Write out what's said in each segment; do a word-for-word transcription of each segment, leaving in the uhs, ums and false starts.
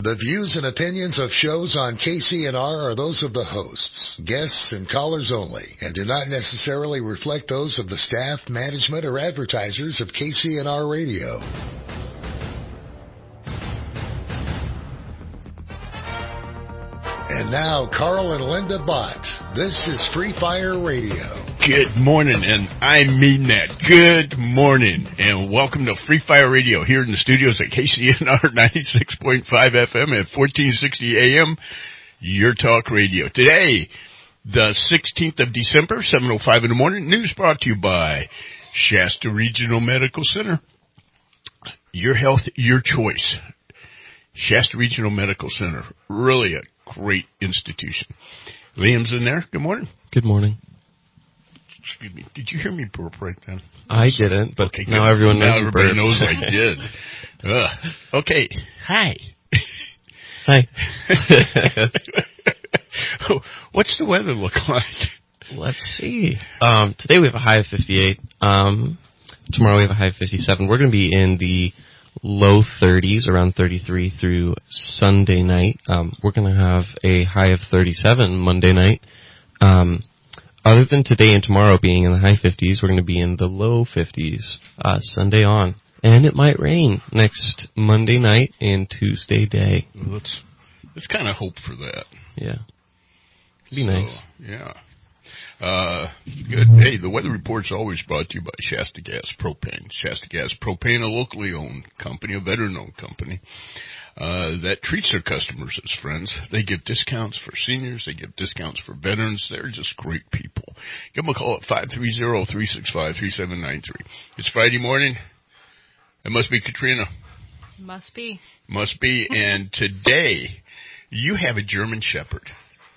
The views and opinions of shows on K C N R are those of the hosts, guests, and callers only, and do not necessarily reflect those of the staff, management, or advertisers of K C N R Radio. And now, Carl and Linda Bott. This is Free Fire Radio. Good morning, and I mean that. Good morning, and welcome to Free Fire Radio here in the studios at K C N R ninety-six point five F M at fourteen sixty A M, your talk radio. Today, the sixteenth of December, seven oh five in the morning, news brought to you by Shasta Regional Medical Center. Your health, your choice. Shasta Regional Medical Center, really a great institution. Liam's in there. Good morning. Good morning. Excuse me. Did you hear me burp right then? I didn't, but okay, now everyone knows now you everybody burped. knows I did. Ugh. Okay. Hi. Hi. What's the weather look like? Let's see. Um, today we have a high of fifty-eight. Um, tomorrow we have a high of fifty-seven. We're going to be in the low thirties, around thirty-three through Sunday night. Um, we're going to have a high of thirty-seven Monday night. Um, other than today and tomorrow being in the high fifties, we're going to be in the low fifties uh, Sunday on. And it might rain next Monday night and Tuesday day. Well, let's let's kind of hope for that. Yeah. It'd be so, nice. Yeah. Uh, good. Hey, the weather report's always brought to you by Shasta Gas Propane. Shasta Gas Propane, a locally owned company, a veteran-owned company, uh, that treats their customers as friends. They give discounts for seniors. They give discounts for veterans. They're just great people. Give them a call at five three zero, three six five, three seven nine three. It's Friday morning. It must be Katrina. Must be. Must be. And today, you have a German Shepherd.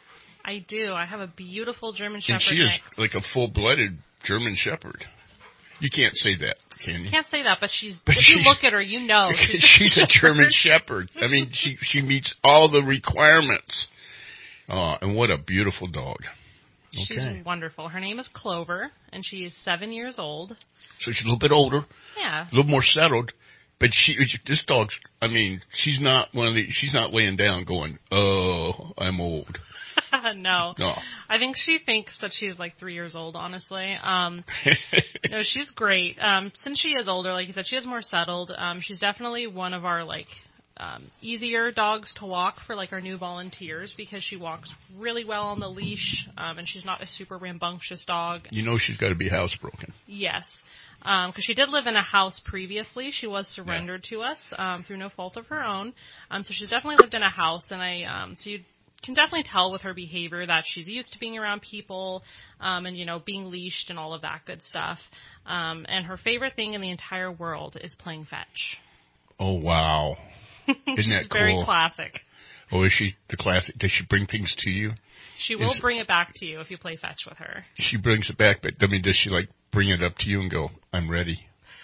I do. I have a beautiful German Shepherd. And she is next. like a full-blooded German Shepherd. You can't say that, can you? Can't say that, but she's. But if she, you look at her, you know she's, she's, a, she's a German Shepherd. I mean, she she meets all the requirements. Oh, and what a beautiful dog. Okay. She's wonderful. Her name is Clover, and she is seven years old. So she's a little bit older. Yeah. A little more settled. But she, this dog's. I mean, she's not one of the. She's not laying down going, "Oh, I'm old." no. No. I think she thinks that she's like three years old, honestly. Um, no, she's great. Um, since she is older, like you said, she is more settled. Um, she's definitely one of our, like, um, easier dogs to walk for, like, our new volunteers because she walks really well on the leash, um, and she's not a super rambunctious dog. You know she's got to be housebroken. Yes. Because um, she did live in a house previously. She was surrendered yeah. to us um, through no fault of her own. Um, so she's definitely lived in a house, and I um, so you can definitely tell with her behavior that she's used to being around people um, and, you know, being leashed and all of that good stuff. Um, and her favorite thing in the entire world is playing fetch. Oh, wow. Isn't that cool? Very classic. Oh, is she the classic? Does she bring things to you? She will is, bring it back to you if you play fetch with her. She brings it back, but I mean, does she, like, bring it up to you and go, I'm ready?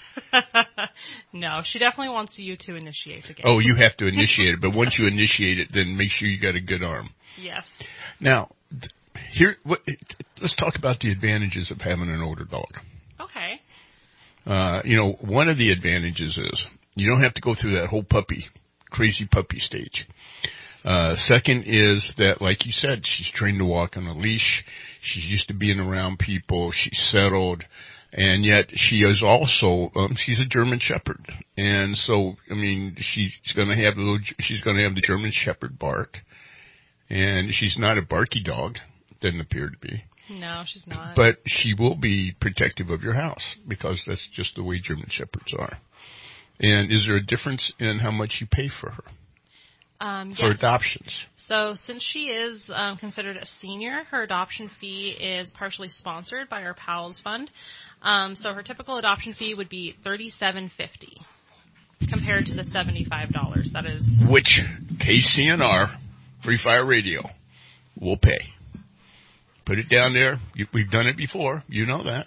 No, she definitely wants you to initiate the game. Oh, you have to initiate it, but once you initiate it, then make sure you got a good arm. Yes. Now, here, what, let's talk about the advantages of having an older dog. Okay. Uh, you know, one of the advantages is you don't have to go through that whole puppy, crazy puppy stage. Uh, second is that, like you said, she's trained to walk on a leash. She's used to being around people. She's settled. And yet she is also, um, she's a German Shepherd. And so, I mean, she's going to have the little, she's going to have the German Shepherd bark. And she's not a barky dog. Doesn't appear to be. No, she's not. But she will be protective of your house because that's just the way German Shepherds are. And is there a difference in how much you pay for her? Um, for yes. adoptions. So since she is um, considered a senior, her adoption fee is partially sponsored by our PALS Fund. Um, so her typical adoption fee would be thirty-seven fifty compared to the seventy-five dollars. That is which K C N R Free Fire Radio will pay. Put it down there. We've done it before. You know that.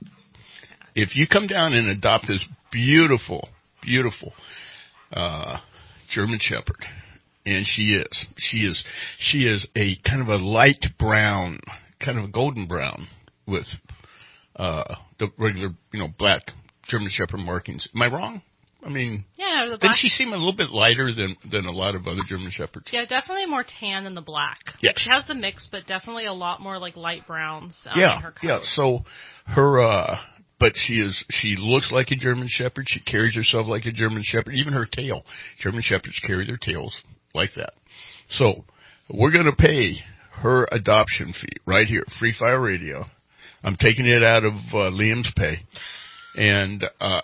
If you come down and adopt this beautiful, beautiful uh, German Shepherd. And she is. She is. She is a kind of a light brown, kind of a golden brown with uh, the regular, you know, black German Shepherd markings. Am I wrong? I mean, yeah, the black. didn't she seem a little bit lighter than than a lot of other German Shepherds? Yeah, definitely more tan than the black. Yes. Like, she has the mix, but definitely a lot more like light browns um, yeah, in her coat. yeah. So her, uh, but she is, she looks like a German Shepherd. She carries herself like a German Shepherd. Even her tail. German Shepherds carry their tails like that. So we're going to pay her adoption fee right here, Free Fire Radio. I'm taking it out of uh, Liam's pay, and uh,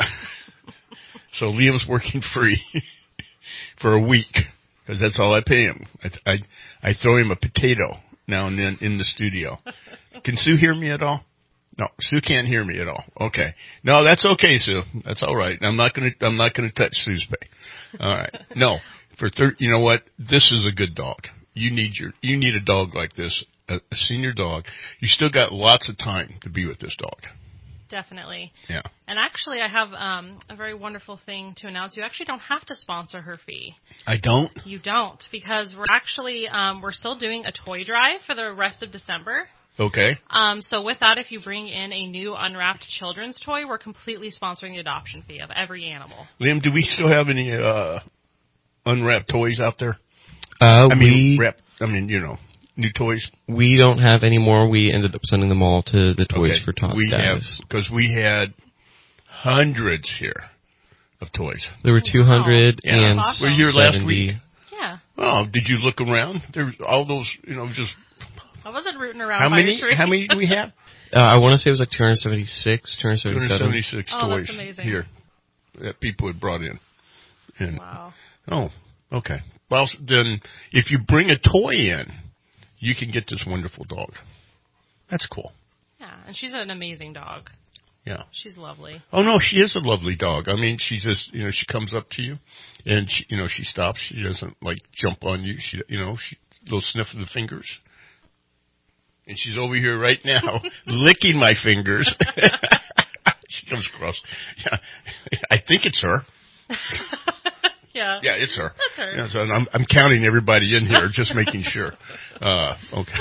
so Liam's working free for a week because that's all I pay him. I, I I throw him a potato now and then in the studio. Can Sue hear me at all? No, Sue can't hear me at all. Okay, no, that's okay, Sue. That's all right. I'm not gonna I'm not gonna touch Sue's pay. All right, no. For thir- you know what? This is a good dog. You need your you need a dog like this, a, a senior dog. You still got lots of time to be with this dog. Definitely. Yeah. And actually, I have um, a very wonderful thing to announce. You actually don't have to sponsor her fee. I don't? You don't, because we're actually um, we're still doing a toy drive for the rest of December. Okay. Um, so with that, if you bring in a new unwrapped children's toy, we're completely sponsoring the adoption fee of every animal. Liam, do we still have any uh, unwrapped toys out there? Uh, I mean, we, wrap, I mean, you know, new toys. we don't have any more. We ended up sending them all to the Toys Okay. for Tots we status. have, because we had hundreds here of toys. There were two hundred Yeah. and Awesome. Were you here last week? Yeah. Oh, did you look around? There's all those, you know, just I wasn't rooting around how by many? your tree. How many do we have? Uh, I want to say it was like two hundred seventy-six, two hundred two hundred seventy-seven. seventy-six Oh, toys that's amazing. here that people had brought in. And, Wow. oh, okay. Well, then, if you bring a toy in, you can get this wonderful dog. That's cool. Yeah, and she's an amazing dog. Yeah. She's lovely. Oh no, she is a lovely dog. I mean, she just, you know, she comes up to you, and she, you know, she stops. She doesn't like jump on you. She, you know, she little sniff of the fingers, and she's over here right now licking my fingers. She comes across. Yeah, I think it's her. Yeah. Yeah, it's her. That's her. Yeah, so I'm, I'm counting everybody in here, just making sure. Uh, okay.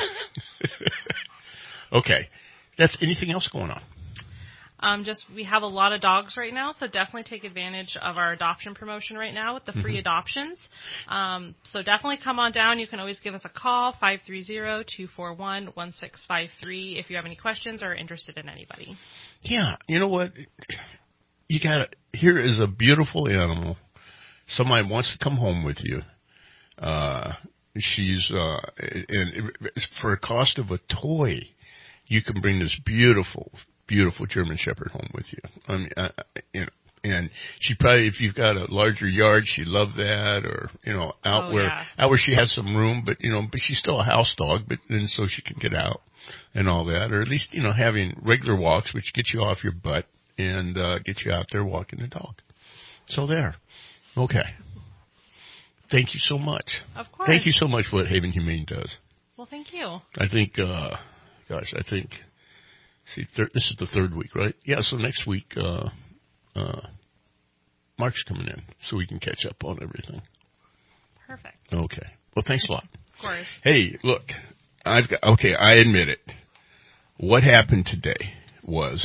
Okay. That's anything else going on? Um, just we have a lot of dogs right now, so definitely take advantage of our adoption promotion right now with the free Mm-hmm. adoptions. Um, so definitely come on down. You can always give us a call, five three zero, two four one, one six five three, if you have any questions or are interested in anybody. Yeah, you know what? You got here is a beautiful animal. Somebody wants to come home with you. Uh, she's uh, and for a cost of a toy, you can bring this beautiful, beautiful German Shepherd home with you. I mean, uh, you know, and she probably, if you've got a larger yard, she'd love that, or you know, out Oh, where yeah. out where she has some room, but you know, but she's still a house dog, but then so she can get out and all that, or at least you know, having regular walks, which gets you off your butt and uh, get you out there walking the dog. So there. Okay. Thank you so much. Of course. Thank you so much for what Haven Humane does. Well, thank you. I think, uh, gosh, I think, see, thir- this is the third week, right? Yeah, so next week, uh, uh, Mark's coming in, so we can catch up on everything. Perfect. Okay. Well, thanks a lot. Of course. Hey, look, I've got, okay, I admit it. What happened today was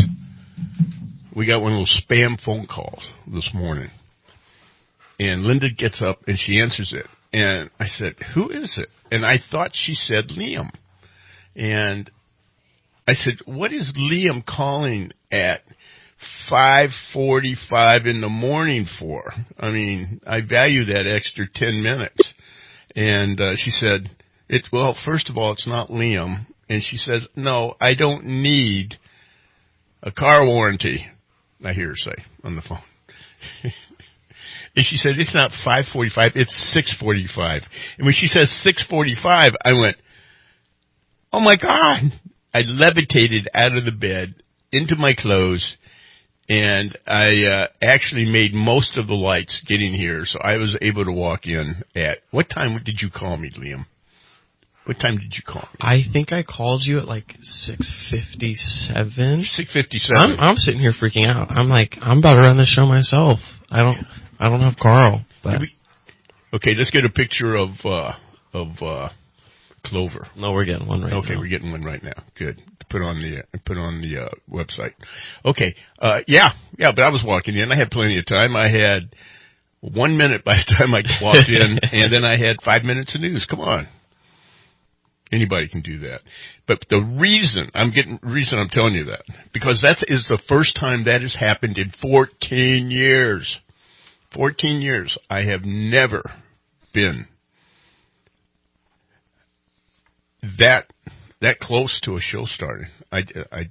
we got one of those spam phone calls this morning. And Linda gets up and she answers it. And I said, who is it? And I thought she said Liam. And I said, what is Liam calling at five forty-five in the morning for? I mean, I value that extra ten minutes. And uh, she said, "It's well, first of all, it's not Liam." And she says, no, I don't need a car warranty. I hear her say on the phone. And she said, it's not five forty-five, it's six forty-five. And when she says six forty-five, I went, oh my God. I levitated out of the bed into my clothes, and I uh, actually made most of the lights getting here, so I was able to walk in at, what time did you call me, Liam? What time did you call me? I think I called you at like six fifty-seven. six fifty-seven. I'm, I'm sitting here freaking out. I'm like, I'm about to run the show myself. I don't, I don't have Carl. But We, okay, let's get a picture of uh, of uh, Clover? No, we're getting one right okay, now. Okay, we're getting one right now. Good. Put on the uh, put on the uh, website. Okay. Uh, yeah, yeah. But I was walking in. I had plenty of time. I had one minute by the time I walked in, and then I had five minutes of news. Come on. Anybody can do that. But the reason I'm getting reason I'm telling you that because that is the first time that has happened in fourteen years. fourteen years. I have never been that that close to a show starting. I, I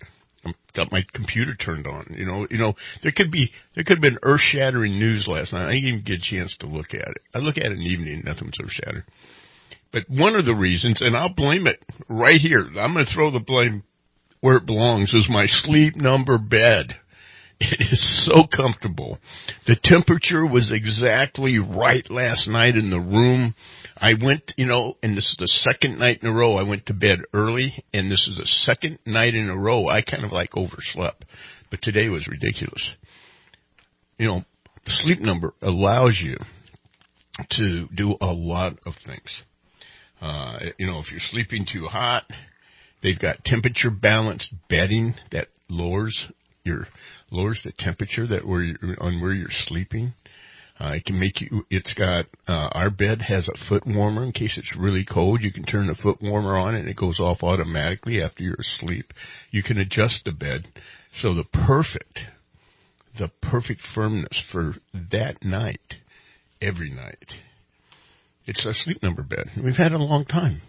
got my computer turned on. You know, you know there could be there could have been earth-shattering news last night. I didn't even get a chance to look at it. I look at it in the evening. Nothing was earth-shattering. But one of the reasons, and I'll blame it right here. I'm going to throw the blame where it belongs. Is my Sleep Number bed. It is so comfortable. The temperature was exactly right last night in the room. I went, you know, and this is the second night in a row I went to bed early, and this is the second night in a row I kind of like overslept. But today was ridiculous. You know, the Sleep Number allows you to do a lot of things. Uh, you know, if you're sleeping too hot, they've got temperature balanced bedding that lowers your lowers the temperature that where you're, on where you're sleeping. Uh, it can make you. It's got uh, our bed has a foot warmer in case it's really cold. You can turn the foot warmer on and it goes off automatically after you're asleep. You can adjust the bed so the perfect, the perfect firmness for that night, every night. It's a Sleep Number bed. We've had it a long time.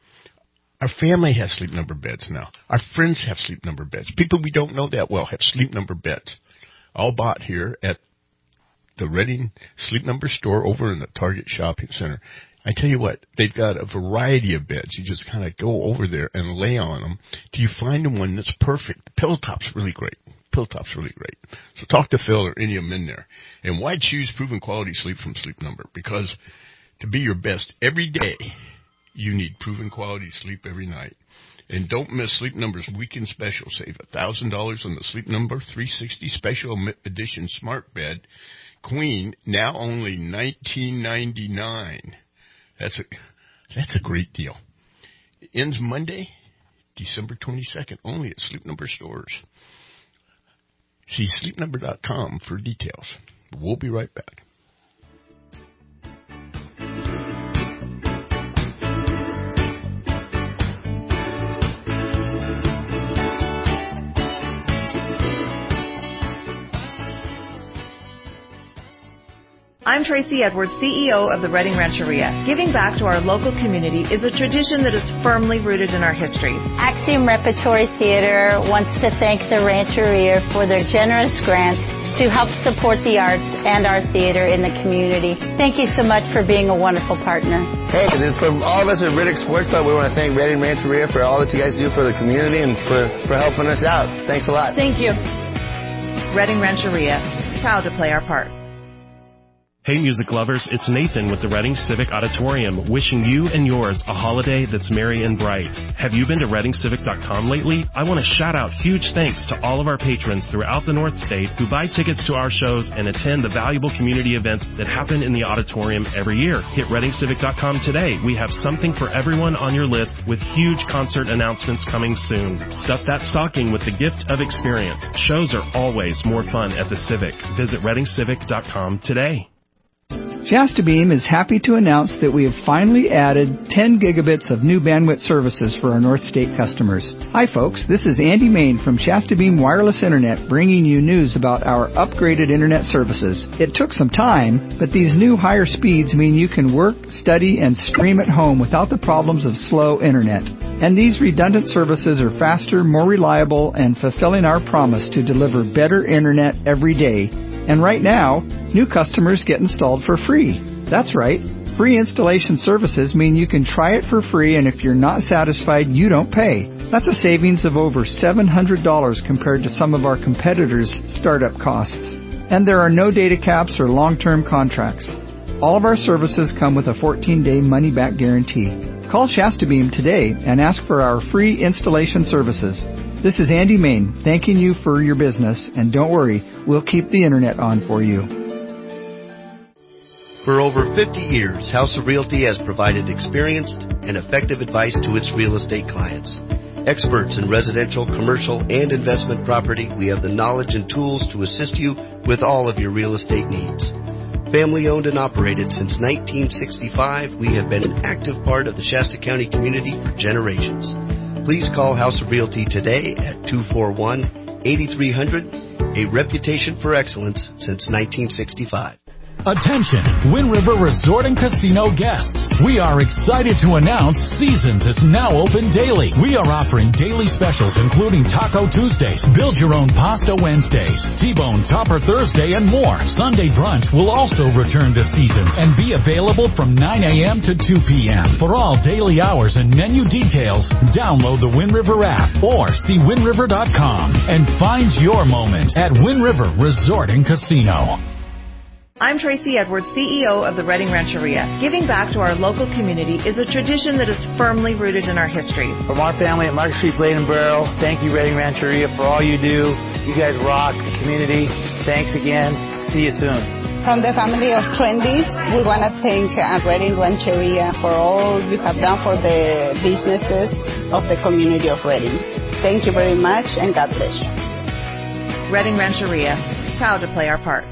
Our family has Sleep Number beds now. Our friends have Sleep Number beds. People we don't know that well have Sleep Number beds. All bought here at the Reading Sleep Number store over in the Target Shopping Center. I tell you what, they've got a variety of beds. You just kind of go over there and lay on them till you find the one that's perfect. The Pillow Top's really great. Pillow Top's really great. So talk to Phil or any of them in there. And why choose proven quality sleep from Sleep Number? Because to be your best every day, you need proven quality sleep every night. And don't miss Sleep Number's weekend special. Save one thousand dollars on the Sleep Number three sixty Special Edition Smart Bed Queen, now only nineteen ninety-nine. That's a that's a great deal. It ends Monday, December twenty-second, only at Sleep Number stores. See sleep number dot com for details. We'll be right back. I'm Tracy Edwards, C E O of the Reading Rancheria. Giving back to our local community is a tradition that is firmly rooted in our history. Axiom Repertory Theater wants to thank the Rancheria for their generous grant to help support the arts and our theater in the community. Thank you so much for being a wonderful partner. Hey, and from all of us at Riddick Sports Club, we want to thank Reading Rancheria for all that you guys do for the community and for, for helping us out. Thanks a lot. Thank you. Reading Rancheria, proud to play our part. Hey music lovers, it's Nathan with the Reading Civic Auditorium, wishing you and yours a holiday that's merry and bright. Have you been to reading civic dot com lately? I want to shout out huge thanks to all of our patrons throughout the North State who buy tickets to our shows and attend the valuable community events that happen in the auditorium every year. Hit reading civic dot com today. We have something for everyone on your list with huge concert announcements coming soon. Stuff that stocking with the gift of experience. Shows are always more fun at the Civic. Visit reading civic dot com today. Shasta Beam is happy to announce that we have finally added ten gigabits of new bandwidth services for our North State customers. Hi folks, this is Andy Main from Shasta Beam Wireless Internet bringing you news about our upgraded internet services. It took some time, but these new higher speeds mean you can work, study, and stream at home without the problems of slow internet. And these redundant services are faster, more reliable, and fulfilling our promise to deliver better internet every day. And right now, new customers get installed for free. That's right. Free installation services mean you can try it for free, and if you're not satisfied, you don't pay. That's a savings of over seven hundred dollars compared to some of our competitors' startup costs. And there are no data caps or long-term contracts. All of our services come with a fourteen-day money-back guarantee. Call Shasta Beam today and ask for our free installation services. This is Andy Main, thanking you for your business, and don't worry, we'll keep the internet on for you. For over fifty years, House of Realty has provided experienced and effective advice to its real estate clients. Experts in residential, commercial, and investment property, we have the knowledge and tools to assist you with all of your real estate needs. Family owned and operated since nineteen sixty-five, we have been an active part of the Shasta County community for generations. Please call House of Realty today at two four one, eight three zero zero, a reputation for excellence since nineteen sixty-five. Attention, Wind River Resort and Casino guests. We are excited to announce Seasons is now open daily. We are offering daily specials including Taco Tuesdays, Build Your Own Pasta Wednesdays, T-Bone Topper Thursday, and more. Sunday brunch will also return to Seasons and be available from nine a.m. to two p.m. For all daily hours and menu details, download the Wind River app or see wind river dot com and find your moment at Wind River Resort and Casino. I'm Tracy Edwards, C E O of the Redding Rancheria. Giving back to our local community is a tradition that is firmly rooted in our history. From our family at Market Street Blade and Barrel, thank you, Redding Rancheria, for all you do. You guys rock the community. Thanks again. See you soon. From the family of Trendy, we want to thank uh, Redding Rancheria for all you have done for the businesses of the community of Redding. Thank you very much, and God bless you. Redding Rancheria, proud to play our part.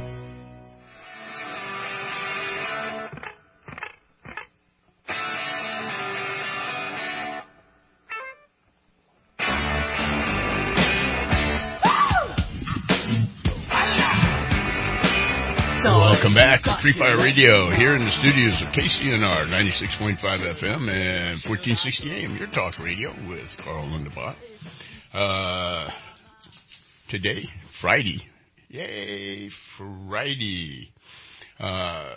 Welcome back to Free Fire Radio here in the studios of K C N R ninety-six point five F M and fourteen sixty A M, your talk radio with Carl Lindebach. Uh, today, Friday. Yay, Friday. Uh,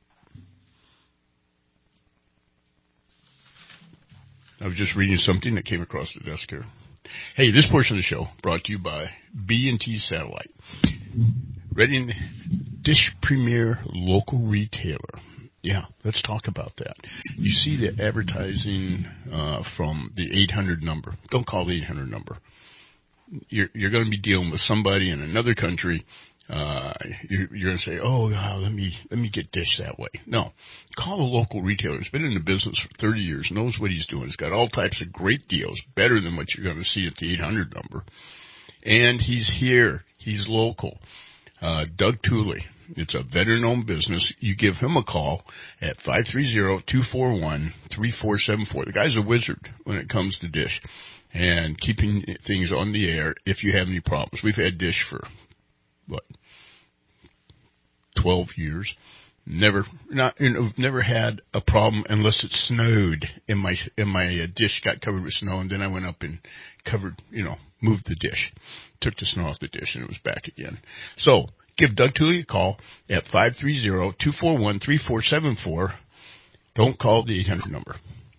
I was just reading something that came across the desk here. Hey, this portion of the show brought to you by B and T Satellite. Redding Dish Premier Local Retailer. Yeah, let's talk about that. You see the advertising uh, from the eight hundred number. Don't call the eight hundred number. You're, you're going to be dealing with somebody in another country. Uh, you're, you're going to say, oh, uh, let me let me get Dish that way. No, call a local retailer. He's been in the business for thirty years, knows what he's doing. He's got all types of great deals, better than what you're going to see at the eight hundred number. And he's here. He's local. Uh, Doug Tooley. It's a veteran-owned business. You give him a call at five three zero, two four one, three four seven four. The guy's a wizard when it comes to Dish and keeping things on the air if you have any problems. We've had Dish for, what, twelve years. Never, not, you know, never had a problem unless it snowed and my, and my uh, dish got covered with snow, and then I went up and covered, you know, moved the dish, took the snow off the dish, and it was back again. So, give Doug Tooley a call at five three zero, two four one, three four seven four. Don't call the eight hundred number.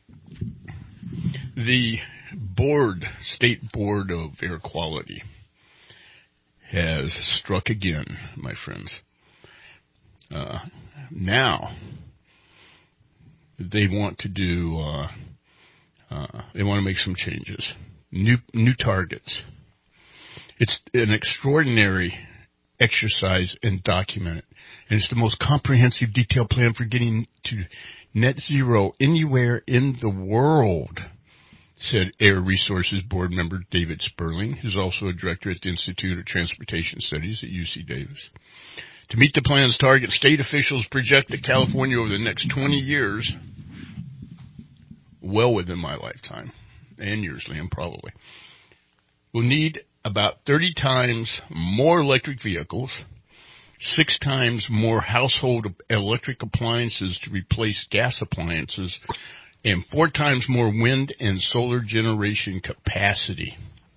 The board, State Board of Air Quality, has struck again, my friends. Uh, now, they want to do, uh, uh, they want to make some changes. New, new targets. It's an extraordinary exercise and document it. And it's the most comprehensive detailed plan for getting to net zero anywhere in the world, said Air Resources Board member David Sperling, who's also a director at the Institute of Transportation Studies at U C Davis. To meet the plan's target, state officials project that California over the next twenty years, well within my lifetime, and yours, Liam, probably, will need about thirty times more electric vehicles, six times more household electric appliances to replace gas appliances, and four times more wind and solar generation capacity,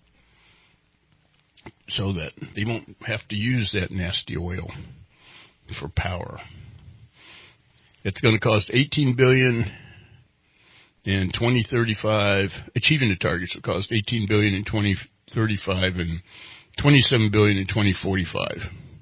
so that they won't have to use that nasty oil for power. It's going to cost eighteen billion dollars in twenty thirty-five. Achieving the targets will cost eighteen billion dollars in twenty thirty-five and twenty-seven billion dollars in twenty forty-five.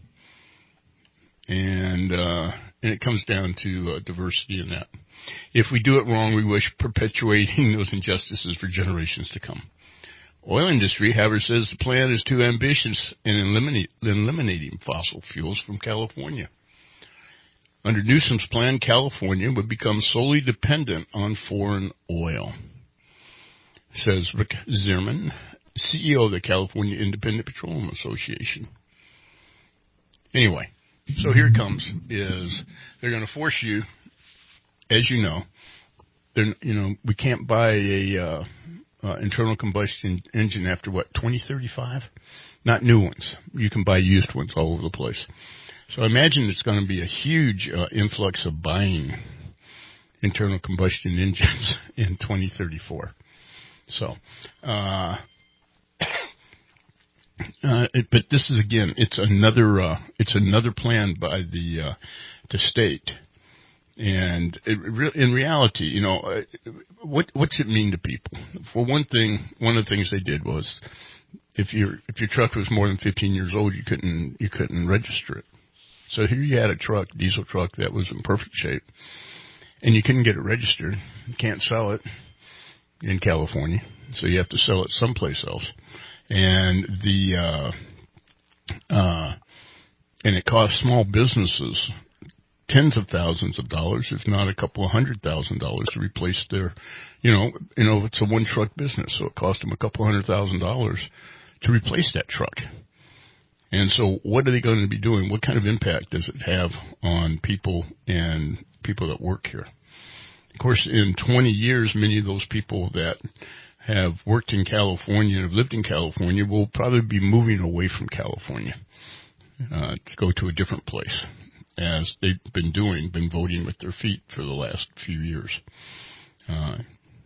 And uh, and it comes down to uh, diversity in that. If we do it wrong, we wish perpetuating those injustices for generations to come. Oil industry, however, says the plan is too ambitious in eliminate, eliminating fossil fuels from California. Under Newsom's plan, California would become solely dependent on foreign oil, says Rick Zierman, C E O of the California Independent Petroleum Association. Anyway, so here it comes, is they're going to force you, as you know, they're, you know, we can't buy a uh, uh, internal combustion engine after, what, twenty thirty-five? Not new ones. You can buy used ones all over the place. So I imagine it's going to be a huge uh, influx of buying internal combustion engines in twenty thirty-four. So, uh, uh, it, but this is again, it's another, uh, it's another plan by the uh, the state, and it re- in reality, you know, uh, what what's it mean to people? For one thing, one of the things they did was, if your if your truck was more than fifteen years old, you couldn't you couldn't register it. So here you had a truck, diesel truck, that was in perfect shape, and you couldn't get it registered. You can't sell it in California, so you have to sell it someplace else. And the uh, uh, and it costs small businesses tens of thousands of dollars, if not a couple of hundred thousand dollars, to replace their, you know, you know, it's a one truck business, so it cost them a couple of hundred thousand dollars to replace that truck. And so what are they going to be doing? What kind of impact does it have on people and people that work here? Of course, in twenty years, many of those people that have worked in California and have lived in California will probably be moving away from California uh, to go to a different place, as they've been doing, been voting with their feet for the last few years. Uh,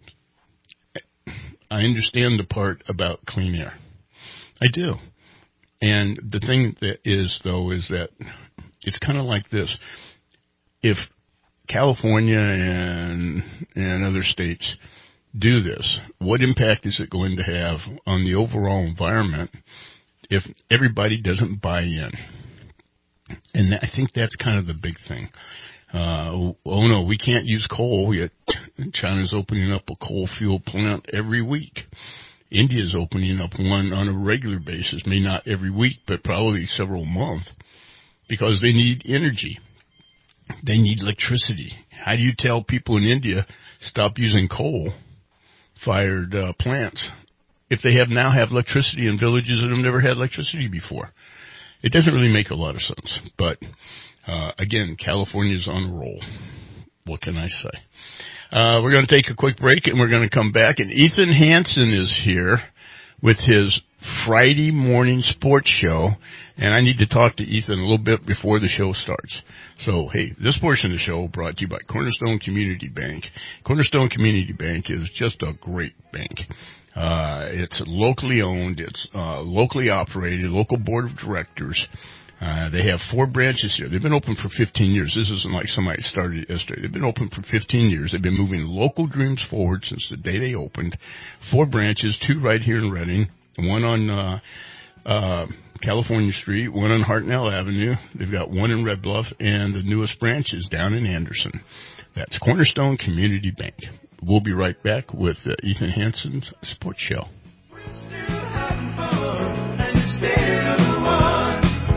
I understand the part about clean air. I do. And the thing that is, though, is that it's kind of like this. If California and and other states do this, what impact is it going to have on the overall environment if everybody doesn't buy in? And I think that's kind of the big thing. Uh, oh, no, we can't use coal, yet China's opening up a coal fuel plant every week. India's opening up one on a regular basis, maybe not every week, but probably several months, because they need energy. They need electricity. How do you tell people in India stop using coal-fired uh, plants if they have now have electricity in villages that have never had electricity before? It doesn't really make a lot of sense. But, uh, again, California's on a roll. What can I say? Uh, we're going to take a quick break, and we're going to come back. And Ethan Hansen is here with his Friday morning sports show. And I need to talk to Ethan a little bit before the show starts. So, hey, this portion of the show brought to you by Cornerstone Community Bank. Cornerstone Community Bank is just a great bank. Uh, it's locally owned. It's uh, locally operated, local board of directors. Uh, they have four branches here. They've been open for fifteen years. This isn't like somebody started yesterday. They've been open for fifteen years. They've been moving local dreams forward since the day they opened. Four branches, two right here in Redding, one on uh, uh, California Street, one on Hartnell Avenue. They've got one in Red Bluff, and the newest branch is down in Anderson. That's Cornerstone Community Bank. We'll be right back with uh, Ethan Hansen's Sports Show. We're still having fun, and you're still the one.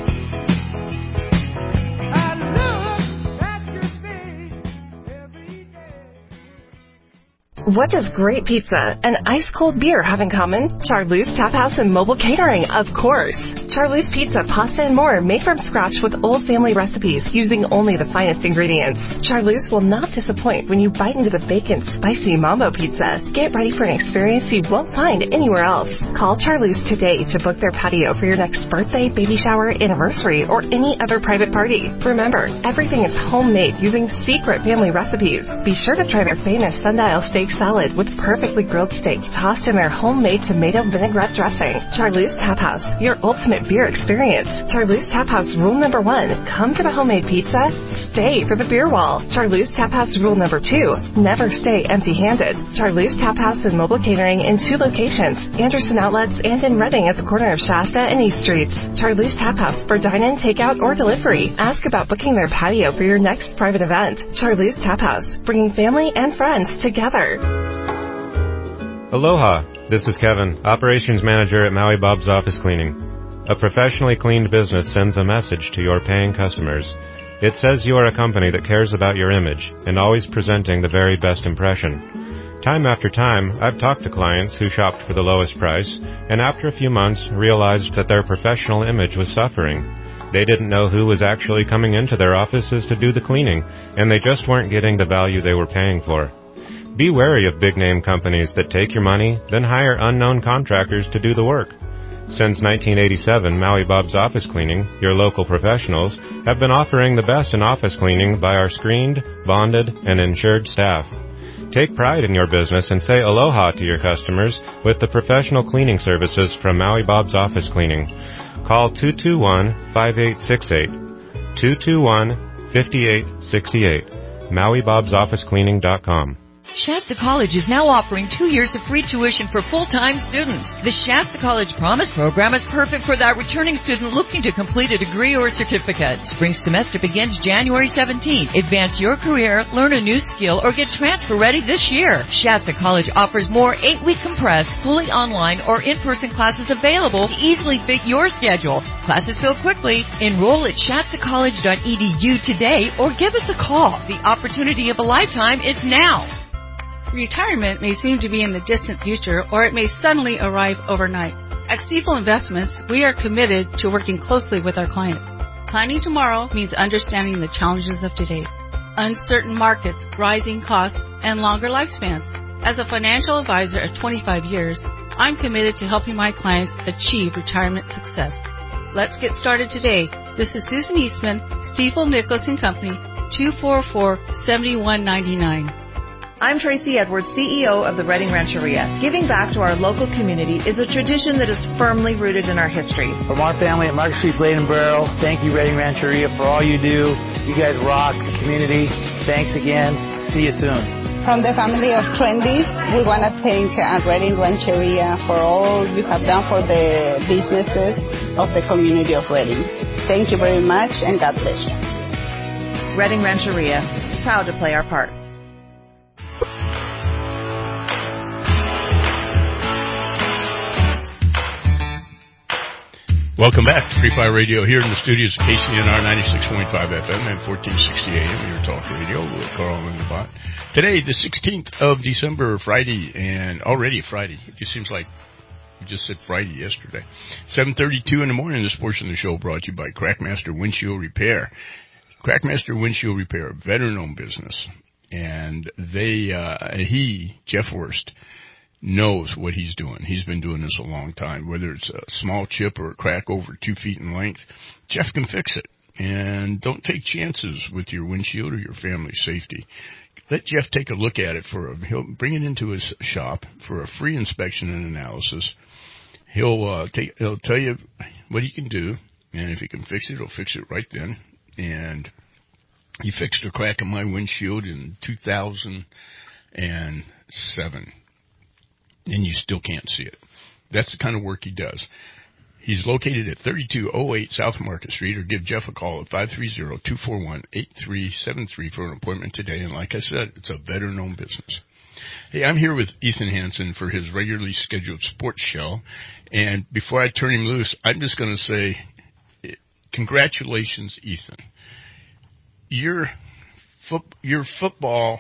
What does great pizza and ice-cold beer have in common? Charlie's Tap House and Mobile Catering, of course. Charlie's Pizza, pasta, and more made from scratch with old family recipes using only the finest ingredients. Charlie's will not disappoint when you bite into the bacon spicy mambo pizza. Get ready for an experience you won't find anywhere else. Call Charlie's today to book their patio for your next birthday, baby shower, anniversary, or any other private party. Remember, everything is homemade using secret family recipes. Be sure to try their famous sundial steak salad with perfectly grilled steak tossed in their homemade tomato vinaigrette dressing. Charlie's Tap House, your ultimate beer experience. Charlie's Tap House rule number one, come for the homemade pizza, stay for the beer wall. Charlie's Tap House rule number two, never stay empty-handed. Charlie's Tap House and Mobile Catering in two locations, Anderson Outlets and in Redding at the corner of Shasta and East Streets. Charlie's Tap House for dine-in, takeout, or delivery. Ask about booking their patio for your next private event. Charlie's Tap House, bringing family and friends together. Aloha, this is Kevin, Operations Manager at Maui Bob's Office Cleaning. A professionally cleaned business sends a message to your paying customers. It says you are a company that cares about your image and always presenting the very best impression. Time after time, I've talked to clients who shopped for the lowest price and after a few months realized that their professional image was suffering. They didn't know who was actually coming into their offices to do the cleaning, and they just weren't getting the value they were paying for. Be wary of big-name companies that take your money, then hire unknown contractors to do the work. Since nineteen eighty-seven, Maui Bob's Office Cleaning, your local professionals, have been offering the best in office cleaning by our screened, bonded, and insured staff. Take pride in your business and say aloha to your customers with the professional cleaning services from Maui Bob's Office Cleaning. Call two two one, five eight six eight, two two one, five eight six eight, Maui Bob's Office Cleaning dot com. Shasta College is now offering two years of free tuition for full-time students. The Shasta College Promise program is perfect for that returning student looking to complete a degree or certificate. Spring semester begins January seventeenth. Advance your career, learn a new skill, or get transfer ready this year. Shasta College offers more eight-week compressed, fully online or in-person classes available to easily fit your schedule. Classes fill quickly. Enroll at shasta college dot e d u today or give us a call. The opportunity of a lifetime is now. Retirement may seem to be in the distant future, or it may suddenly arrive overnight. At Stifel Investments, we are committed to working closely with our clients. Planning tomorrow means understanding the challenges of today. Uncertain markets, rising costs, and longer lifespans. As a financial advisor of twenty-five years, I'm committed to helping my clients achieve retirement success. Let's get started today. This is Susan Eastman, Stifel Nicholas and Company, two four four, seven one nine nine. I'm Tracy Edwards, C E O of the Redding Rancheria. Giving back to our local community is a tradition that is firmly rooted in our history. From our family at Market Street Blade and Barrel, thank you, Redding Rancheria, for all you do. You guys rock the community. Thanks again. See you soon. From the family of Trendy, we want to thank uh, Redding Rancheria for all you have done for the businesses of the community of Redding. Thank you very much, and God bless you. Redding Rancheria, proud to play our part. Welcome back to Free Fire Radio here in the studios of K C N R ninety-six point five F M and fourteen sixty A M, your talk radio with Carl and the Bot. Today, the sixteenth of December, Friday, and already Friday. It just seems like we just said Friday yesterday. seven thirty-two in the morning, this portion of the show brought to you by Crackmaster Windshield Repair. Crackmaster Windshield Repair, a veteran-owned business, and they, uh, he, Jeff Worst, knows what he's doing. He's been doing this a long time. Whether it's a small chip or a crack over two feet in length, Jeff can fix it. And don't take chances with your windshield or your family's safety. Let Jeff take a look at it for a, he'll bring it into his shop for a free inspection and analysis. He'll uh, take, he'll tell you what he can do, and if he can fix it, he'll fix it right then. And he fixed a crack in my windshield in two thousand seven. And you still can't see it. That's the kind of work he does. He's located at thirty-two oh eight South Market Street, or give Jeff a call at five three zero, two four one, eight three seven three for an appointment today. And like I said, it's a veteran-owned business. Hey, I'm here with Ethan Hansen for his regularly scheduled sports show. And before I turn him loose, I'm just going to say congratulations, Ethan. Your, fo- your football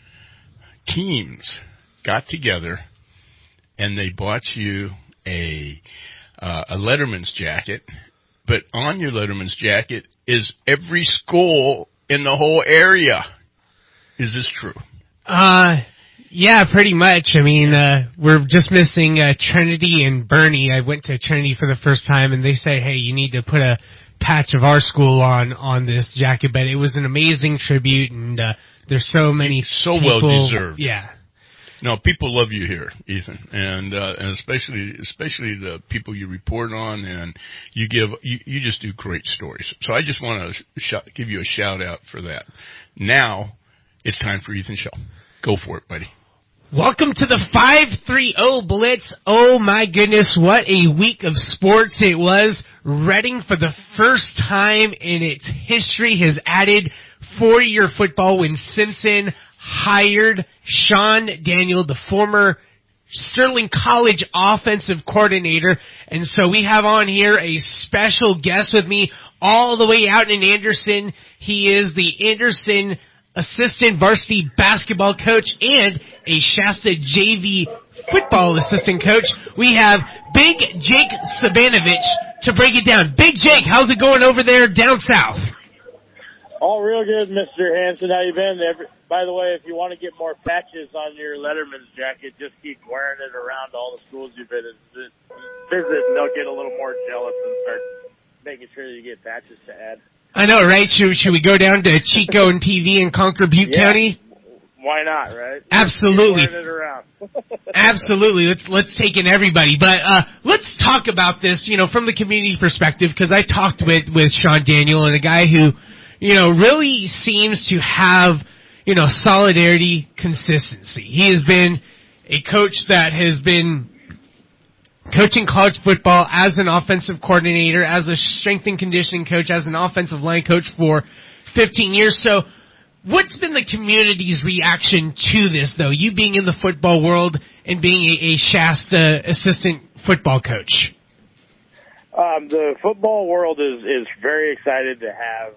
teams got together and they bought you a uh, a Letterman's jacket, but on your Letterman's jacket is every school in the whole area. Is this true? Uh, yeah, pretty much. I mean, uh, we're just missing uh, Trinity and Bernie. I went to Trinity for the first time, and they say, hey, you need to put a patch of our school on on this jacket. But it was an amazing tribute, and uh, there's so many so people. well deserved. Yeah. No, people love you here, Ethan, and uh, and especially especially the people you report on, and you give you, you just do great stories. So I just want to sh- give you a shout out for that. Now it's time for Ethan's show. Go for it, buddy. Welcome to the five three oh Blitz. Oh my goodness, what a week of sports it was. Redding, for the first time in its history, has added four-year football when Simpson hired Sean Daniel, the former Sterling College offensive coordinator. And so we have on here a special guest with me all the way out in Anderson. He is the Anderson assistant varsity basketball coach and a Shasta J V football assistant coach. We have Big Jake Sabanovich to break it down. Big Jake, how's it going over there down south? All real good, Mister Hanson. How you been? Every, by the way, if you want to get more patches on your Letterman's jacket, just keep wearing it around all the schools you visit. Visit, and they'll get a little more jealous and start making sure that you get patches to add. I know, right? Should, should we go down to Chico and P V and conquer Butte yeah. County? Why not, right? Absolutely. Keep wearing it around. Absolutely. Let's let's take in everybody. But uh let's talk about this, you know, from the community perspective, because I talked with with Sean Daniel, and a guy who, you know, really seems to have, you know, solidarity, consistency. He has been a coach that has been coaching college football as an offensive coordinator, as a strength and conditioning coach, as an offensive line coach for fifteen years. So what's been the community's reaction to this, though, you being in the football world and being a, a Shasta assistant football coach? Um, the football world is, is very excited to have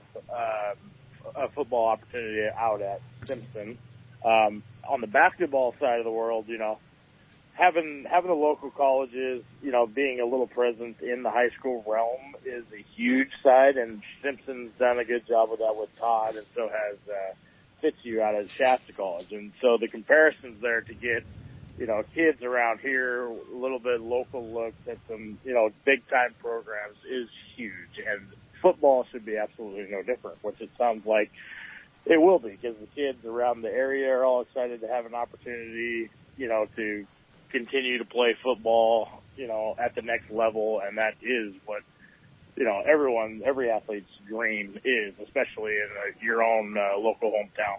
uh, a football opportunity out at Simpson. Um, on the basketball side of the world, you know, having having the local colleges, you know, being a little present in the high school realm is a huge side, and Simpson's done a good job with that with Todd, and so has uh, Fitzhugh out at Shasta College. And so the comparisons there to get, you know, kids around here, a little bit local looks at some, you know, big-time programs is huge. And football should be absolutely no different, which it sounds like it will be, because the kids around the area are all excited to have an opportunity, you know, to continue to play football, you know, at the next level. And that is what, you know, everyone, every athlete's dream is, especially in uh, your own uh, local hometown.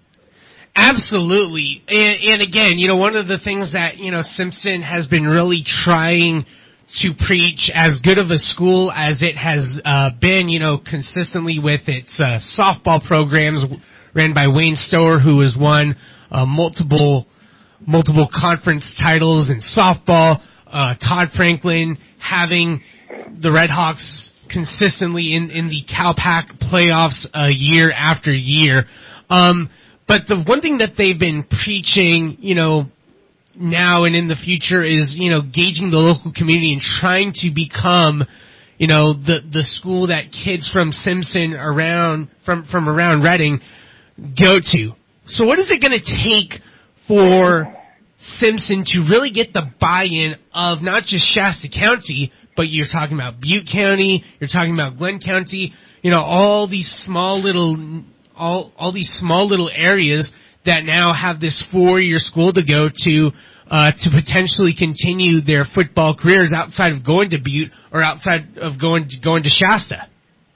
Absolutely. And, and again, you know, one of the things that, you know, Simpson has been really trying to preach, as good of a school as it has uh, been, you know, consistently with its uh, softball programs ran by Wayne Stower, who has won uh, multiple multiple conference titles in softball, uh, Todd Franklin having the Red Hawks consistently in, in the CalPAC playoffs uh, year after year. Um, but the one thing that they've been preaching, you know, now and in the future is, you know, gauging the local community and trying to become, you know, the, the school that kids from Simpson around, from, from around Reading go to. So what is it going to take for Simpson to really get the buy-in of not just Shasta County, but you're talking about Butte County, you're talking about Glenn County, you know, all these small little, all, all these small little areas that now have this four-year school to go to, uh, to potentially continue their football careers outside of going to Butte or outside of going to, going to Shasta.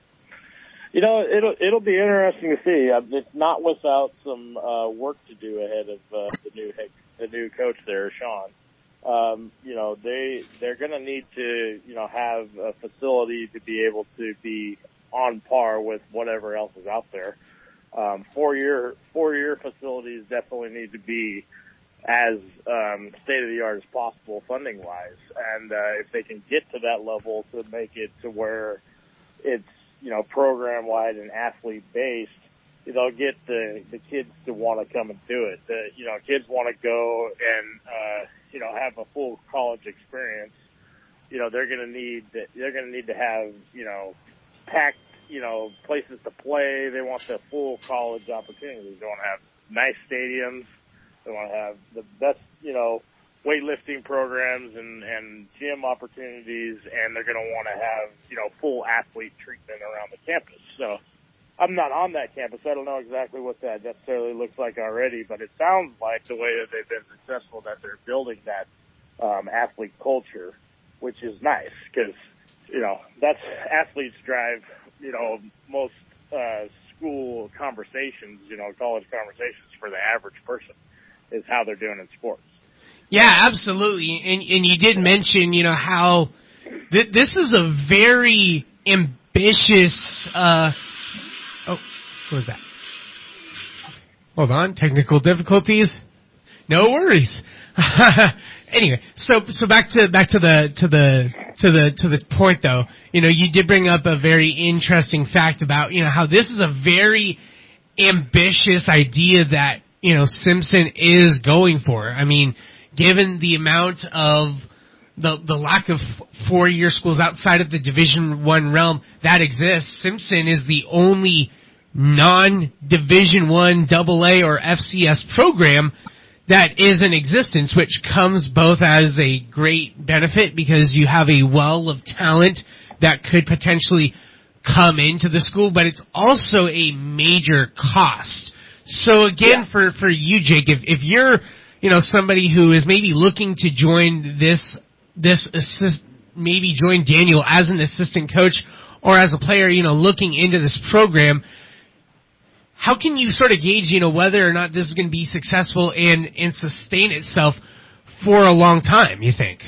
You know, it'll it'll be interesting to see. It's not without some uh, work to do ahead of uh, the new head, the new coach there, Sean. Um, you know, they they're going to need to, you know, have a facility to be able to be on par with whatever else is out there. Um, four year four year facilities definitely need to be as um, state of the art as possible funding wise, and uh, if they can get to that level to make it to where it's, you know, program-wide and athlete-based, they'll get the, the kids to want to come and do it. The, you know, kids want to go and, uh, you know, have a full college experience. You know, they're going to need, they're going to need to have, you know, packed, you know, places to play. They want the full college opportunities. They want to have nice stadiums. They want to have the best, you know, weightlifting programs and, and gym opportunities, and they're going to want to have, you know, full athlete treatment around the campus. So I'm not on that campus. I don't know exactly what that necessarily looks like already, but it sounds like the way that they've been successful, that they're building that um, athlete culture, which is nice because, you know, that's athletes drive, you know, most uh, school conversations, you know, college conversations for the average person is how they're doing in sports. Yeah, absolutely. And and you did mention, you know, how th- this is a very ambitious, uh, oh, what was that? Hold on, technical difficulties? No worries. Anyway, so so back to back to the to the to the to the point though. You know, you did bring up a very interesting fact about, you know, how this is a very ambitious idea that, you know, Simpson is going for. I mean, given the amount of the the lack of four-year schools outside of the Division One realm that exists, Simpson is the only non-Division One Double A or F C S program that is in existence, which comes both as a great benefit because you have a well of talent that could potentially come into the school, but it's also a major cost. So again, yeah. for, for you, Jake, if, if you're, you know, somebody who is maybe looking to join this, this assist, maybe join Daniel as an assistant coach or as a player, you know, looking into this program, how can you sort of gauge, you know, whether or not this is going to be successful and, and sustain itself for a long time, you think?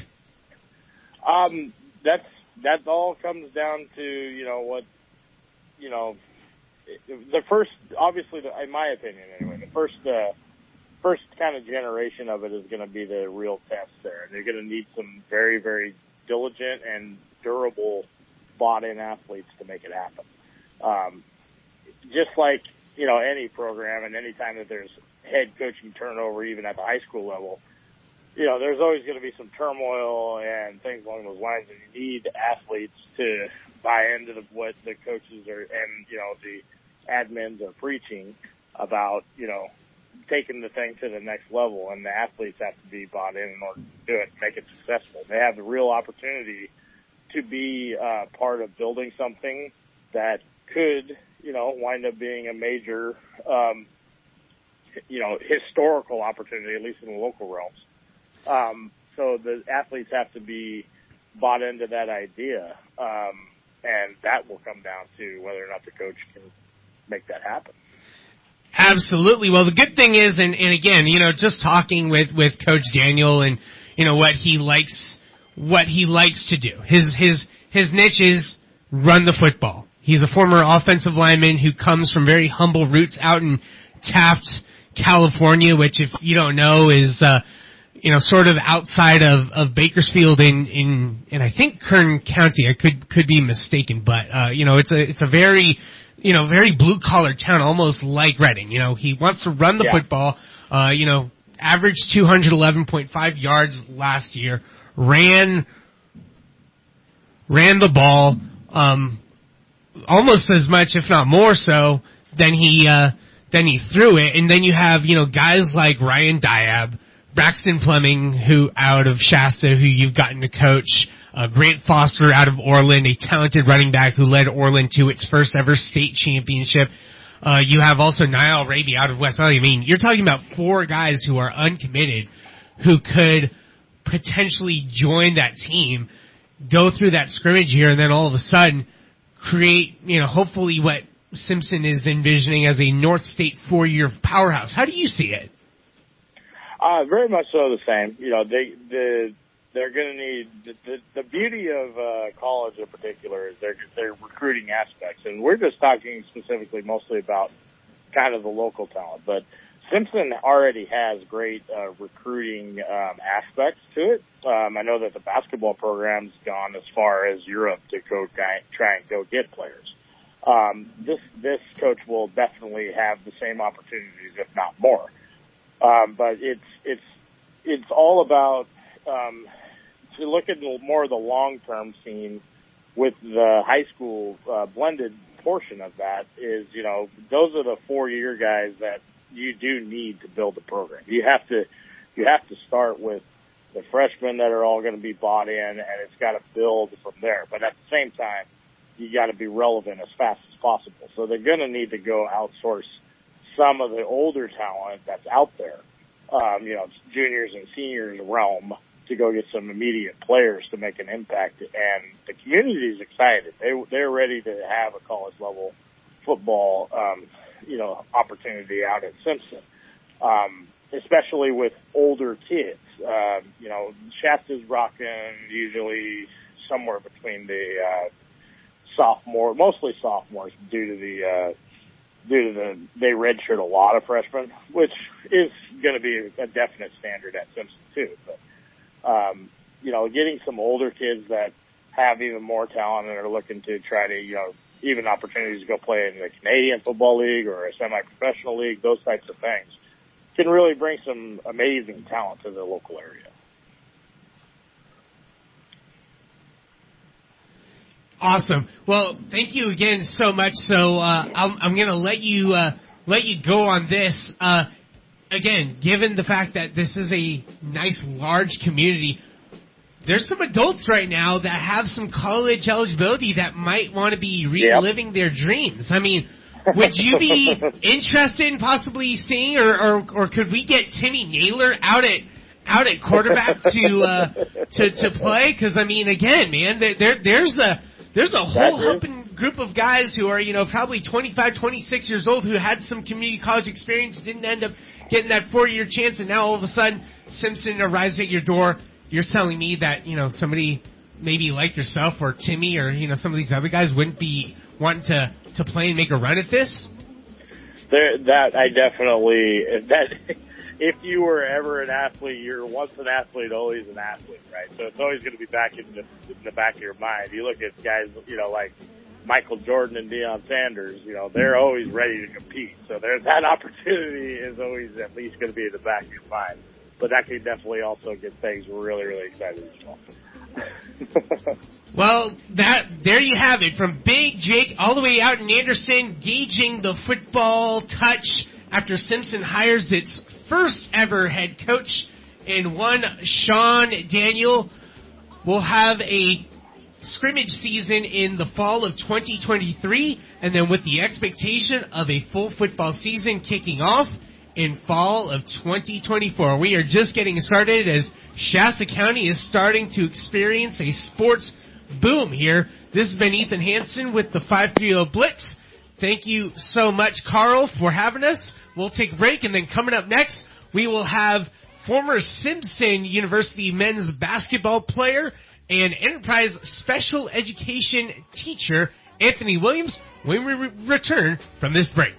Um, that's, that all comes down to, you know, what, you know, the first, obviously, the, in my opinion anyway, the first, uh, first kind of generation of it is going to be the real test there. They're going to need some very, very diligent and durable bought-in athletes to make it happen. Um, just like, you know, any program, and any time that there's head coaching turnover, even at the high school level, you know, there's always going to be some turmoil and things along those lines, and you need athletes to buy into the, what the coaches are and, you know, the admins are preaching about, you know, taking the thing to the next level, and the athletes have to be bought in in order to do it and make it successful. They have the real opportunity to be uh, part of building something that could, you know, wind up being a major, um, you know, historical opportunity, at least in the local realms. Um, so the athletes have to be bought into that idea, um, and that will come down to whether or not the coach can make that happen. Absolutely. Well, the good thing is, and, and again, you know, just talking with, with Coach Daniel and, you know, what he likes, what he likes to do. His, his, his niche is run the football. He's a former offensive lineman who comes from very humble roots out in Taft, California, which, if you don't know, is, uh, you know, sort of outside of, of Bakersfield in, in, in, I think Kern County. I could, could be mistaken, but, uh, you know, it's a, it's a very, you know, very blue collar town, almost like Reading. You know, he wants to run the yeah. football, uh, you know, averaged two hundred eleven point five yards last year, ran, ran the ball, um, almost as much, if not more so, than he, uh, than he threw it. And then you have, you know, guys like Ryan Diab, Braxton Fleming, who out of Shasta, who you've gotten to coach, uh, Grant Foster out of Orland, a talented running back who led Orland to its first ever state championship. Uh, you have also Niall Raby out of West Valley. I mean, you're talking about four guys who are uncommitted, who could potentially join that team, go through that scrimmage here, and then all of a sudden create, you know, hopefully what Simpson is envisioning as a North State four-year powerhouse. How do you see it? Uh, very much so the same. You know, they, the, they're going to need, the, the, the beauty of, uh, college in particular is their, their recruiting aspects. And we're just talking specifically mostly about kind of the local talent, but Simpson already has great, uh, recruiting, um, aspects to it. Um, I know that the basketball program's gone as far as Europe to go try and go get players. Um, this, this coach will definitely have the same opportunities, if not more. Um, but it's, it's, it's all about, um, to look at the, more of the long-term scene with the high school, uh, blended portion of that is, you know, those are the four-year guys that you do need to build a program. You have to, you have to start with the freshmen that are all going to be bought in, and it's got to build from there. But at the same time, you got to be relevant as fast as possible. So they're going to need to go outsource some of the older talent that's out there, um, you know, juniors and seniors realm, to go get some immediate players to make an impact. And the community is excited. They, they're ready to have a college level football, um, you know, opportunity out at Simpson, um, especially with older kids. Uh, you know, Shasta's rocking usually somewhere between the, uh, sophomore, mostly sophomores due to the, uh, due to the, they redshirt a lot of freshmen, which is going to be a definite standard at Simpson too. But, um, you know, getting some older kids that have even more talent and are looking to try to, you know, even opportunities to go play in the Canadian Football League or a semi-professional league, those types of things, can really bring some amazing talent to the local area. Awesome. Well, thank you again so much. So uh, I'm, I'm going to let you uh, let you go on this. Uh, again, given the fact that this is a nice, large community, there's some adults right now that have some college eligibility that might want to be reliving yep. their dreams. I mean, would you be interested in possibly seeing, or, or, or could we get Timmy Naylor out at out at quarterback to uh, to to play? Because I mean, again, man, there, there there's a There's a whole helping group of guys who are, you know, probably twenty-five, twenty-six years old who had some community college experience, didn't end up getting that four-year chance, and now all of a sudden Simpson arrives at your door. You're telling me that, you know, somebody maybe like yourself or Timmy or, you know, some of these other guys wouldn't be wanting to, to play and make a run at this? There, that I definitely that. If you were ever an athlete, you're once an athlete, always an athlete, right? So it's always going to be back in the, in the back of your mind. You look at guys, you know, like Michael Jordan and Deion Sanders, you know, they're always ready to compete. So there, that opportunity is always at least going to be in the back of your mind. But that can definitely also get things really, really excited as well. Well, that there you have it. From Big Jake all the way out in Anderson, gauging the football touch after Simpson hires its first ever head coach in one Sean Daniel. Will have a scrimmage season in the fall of twenty twenty-three, and then with the expectation of a full football season kicking off in fall of twenty twenty-four. We are just getting started as Shasta County is starting to experience a sports boom here. This has been Ethan Hansen with the five three zero Blitz. Thank you so much, Carl, for having us. We'll take a break, and then coming up next, we will have former Simpson University men's basketball player and Enterprise special education teacher Anthony Williams when we re- return from this break.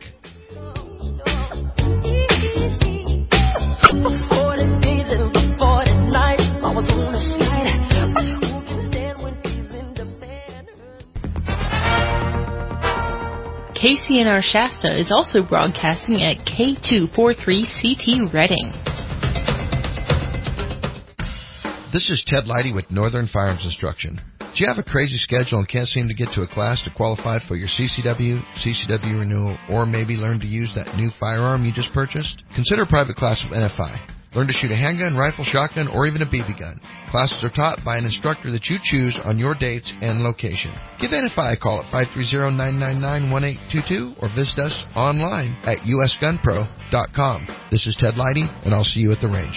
K C N R Shasta is also broadcasting at K two forty-three C T Reading. This is Ted Leidy with Northern Firearms Instruction. Do you have a crazy schedule and can't seem to get to a class to qualify for your C C W, C C W renewal, or maybe learn to use that new firearm you just purchased? Consider a private class with N F I. Learn to shoot a handgun, rifle, shotgun, or even a B B gun. Classes are taught by an instructor that you choose on your dates and location. Give N F I a call at five three zero, nine nine nine, one eight two two or visit us online at U S gun pro dot com. This is Ted Leidy, and I'll see you at the range.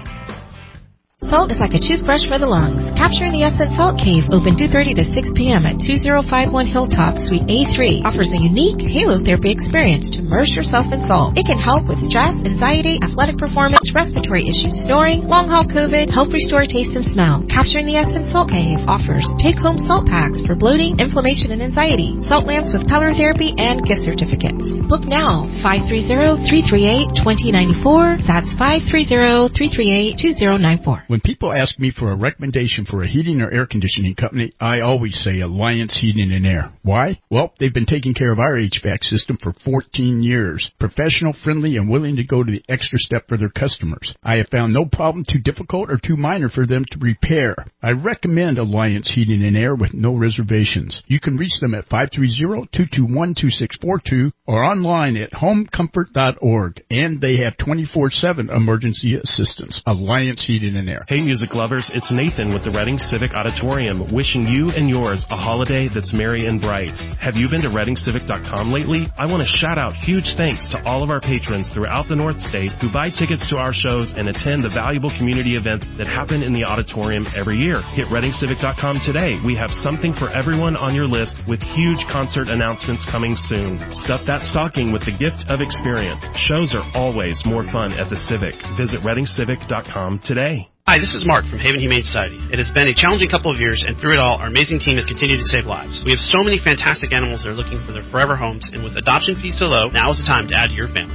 Salt is like a toothbrush for the lungs. Capturing the Essence Salt Cave, open two thirty to six p.m. at two oh five one Hilltop, Suite A three, offers a unique halotherapy experience to immerse yourself in salt. It can help with stress, anxiety, athletic performance, respiratory issues, snoring, long-haul COVID, help restore taste and smell. Capturing the Essence Salt Cave offers take-home salt packs for bloating, inflammation, and anxiety, salt lamps with color therapy, and gift certificates. Book now, five three zero, three three eight, two zero nine four. That's five three zero, three three eight, two zero nine four. When people ask me for a recommendation for a heating or air conditioning company, I always say Alliance Heating and Air. Why? Well, they've been taking care of our H V A C system for fourteen years. Professional, friendly, and willing to go to the extra step for their customers. I have found no problem too difficult or too minor for them to repair. I recommend Alliance Heating and Air with no reservations. You can reach them at five three zero, two two one, two six four two or online at home comfort dot org. And they have twenty-four seven emergency assistance. Alliance Heating and Air. Hey, music lovers, it's Nathan with the Reading Civic Auditorium, wishing you and yours a holiday that's merry and bright. Have you been to reading civic dot com lately? I want to shout out huge thanks to all of our patrons throughout the North State who buy tickets to our shows and attend the valuable community events that happen in the auditorium every year. Hit reading civic dot com today. We have something for everyone on your list with huge concert announcements coming soon. Stuff that stocking with the gift of experience. Shows are always more fun at the Civic. Visit reading civic dot com today. Hi, this is Mark from Haven Humane Society. It has been a challenging couple of years, and through it all, our amazing team has continued to save lives. We have so many fantastic animals that are looking for their forever homes, and with adoption fees so low, now is the time to add to your family.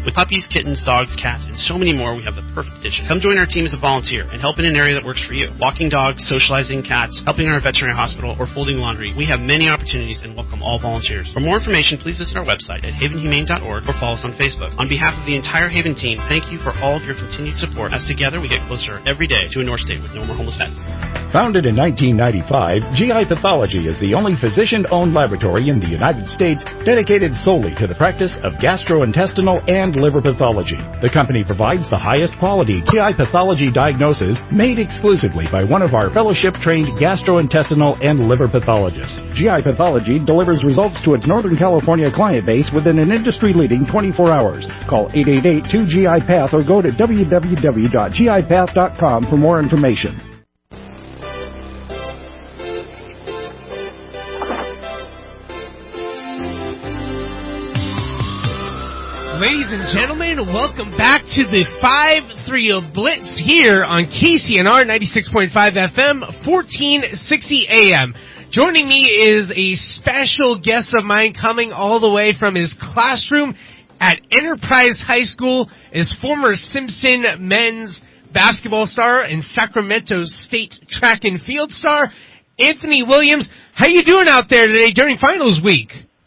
With puppies, kittens, dogs, cats, and so many more, we have the perfect addition. Come join our team as a volunteer and help in an area that works for you. Walking dogs, socializing cats, helping in our veterinary hospital, or folding laundry. We have many opportunities and welcome all volunteers. For more information, please visit our website at haven humane dot org or follow us on Facebook. On behalf of the entire Haven team, thank you for all of your continued support, as together we get closer every day to a North State with no more homeless pets. Founded in nineteen ninety-five, G I Pathology is the only physician-owned laboratory in the United States dedicated solely to the practice of gastrointestinal and liver pathology. The company provides the highest quality G I pathology diagnosis made exclusively by one of our fellowship-trained gastrointestinal and liver pathologists. G I Pathology delivers results to its Northern California client base within an industry-leading twenty-four hours. Call eight eight eight, two G I Path or go to w w w dot g i path dot com for more information. Ladies and gentlemen, welcome back to the five thirty Blitz here on K C N R ninety-six point five F M, fourteen sixty A M. Joining me is a special guest of mine coming all the way from his classroom at Enterprise High School, is former Simpson men's basketball star and Sacramento State track and field star, Anthony Williams. How you doing out there today during finals week?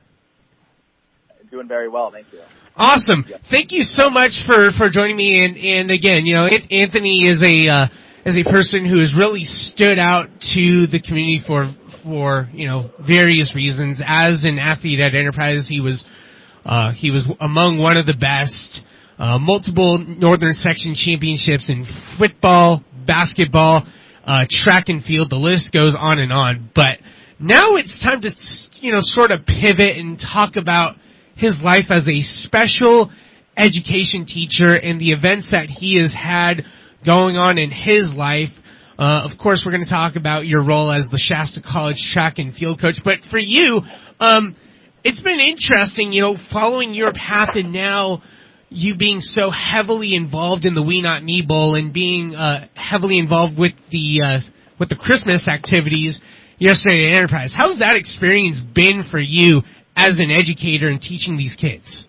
Doing very well, thank you. Awesome. Thank you so much for, for joining me. And, and again, you know, Anthony is a, uh, is a person who has really stood out to the community for, for, you know, various reasons. As an athlete at Enterprise, he was, uh, he was among one of the best, uh, multiple Northern Section championships in football, basketball, uh, track and field. The list goes on and on. But now it's time to, you know, sort of pivot and talk about his life as a special education teacher and the events that he has had going on in his life. Uh, of course, we're going to talk about your role as the Shasta College track and field coach. But for you, um, it's been interesting, you know, following your path and now you being so heavily involved in the We Not Me Bowl and being uh, heavily involved with the uh, with the Christmas activities yesterday at Enterprise. How's that experience been for you as an educator and teaching these kids?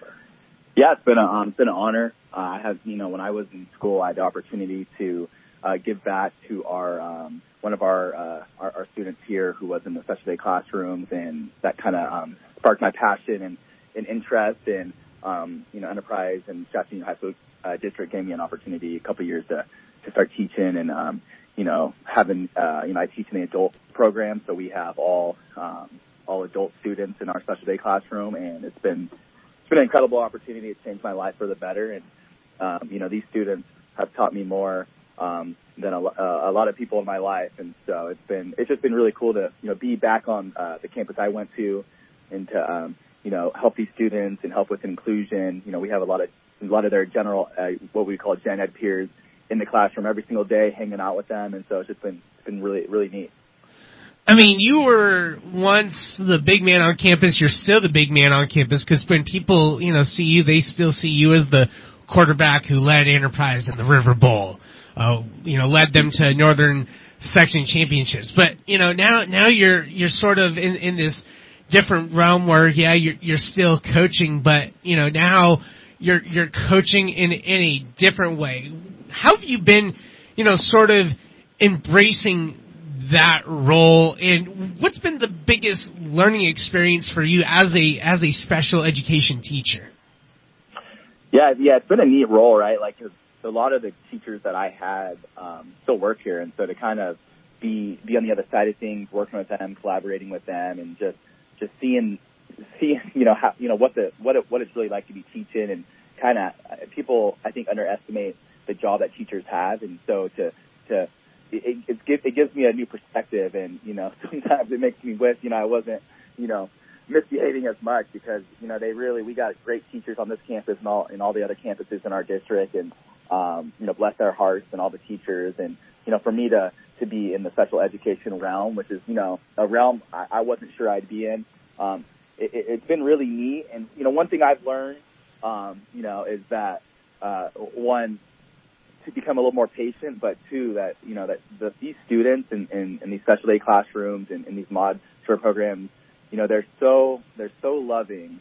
Yeah, it's been a, um, it's been an honor. Uh, I have, you know, when I was in school, I had the opportunity to uh, give back to our um, one of our, uh, our our students here who was in the special ed classrooms, and that kind of um, sparked my passion and, and interest. And um, you know, Enterprise and Shasta High School uh, District gave me an opportunity a couple of years to to start teaching, and um, you know, having uh, you know, I teach in the adult program, so we have all. Um, all adult students in our special ed classroom, and it's been it's been an incredible opportunity. It's changed my life for the better, and um, you know, these students have taught me more um, than a, uh, a lot of people in my life, and so it's been it's just been really cool to you know be back on uh, the campus I went to, and to um, you know help these students and help with inclusion. You know, we have a lot of a lot of their general uh, what we call gen ed peers in the classroom every single day, hanging out with them, and so it's just been it's been really really neat. I mean, you were once the big man on campus. You're still the big man on campus because when people, you know, see you, they still see you as the quarterback who led Enterprise in the River Bowl, uh, you know, led them to Northern Section championships. But, you know, now now you're you're sort of in, in this different realm where, yeah, you're, you're still coaching, but, you know, now you're you're coaching in, in a different way. How have you been, you know, sort of embracing that role, and what's been the biggest learning experience for you as a as a special education teacher? Yeah, yeah, it's been a neat role, right? Like, 'cause a lot of the teachers that I had um, still work here, and so to kind of be be on the other side of things, working with them, collaborating with them, and just just seeing seeing you know how you know what the what it, what it's really like to be teaching, and kind of people I think underestimate the job that teachers have, and so to to It, it, it, it gives me a new perspective, and, you know, sometimes it makes me wish, you know, I wasn't, you know, misbehaving as much because, you know, they really, we got great teachers on this campus and all, and all the other campuses in our district, and, um, you know, bless their hearts and all the teachers. And, you know, for me to, to be in the special education realm, which is, you know, a realm I, I wasn't sure I'd be in, um, it, it, it's been really neat. And, you know, one thing I've learned, um, you know, is that, uh, one, to become a little more patient, but two, that, you know, that the, these students in, in, in these special ed classrooms and in these mod short programs, you know, they're so, they're so loving,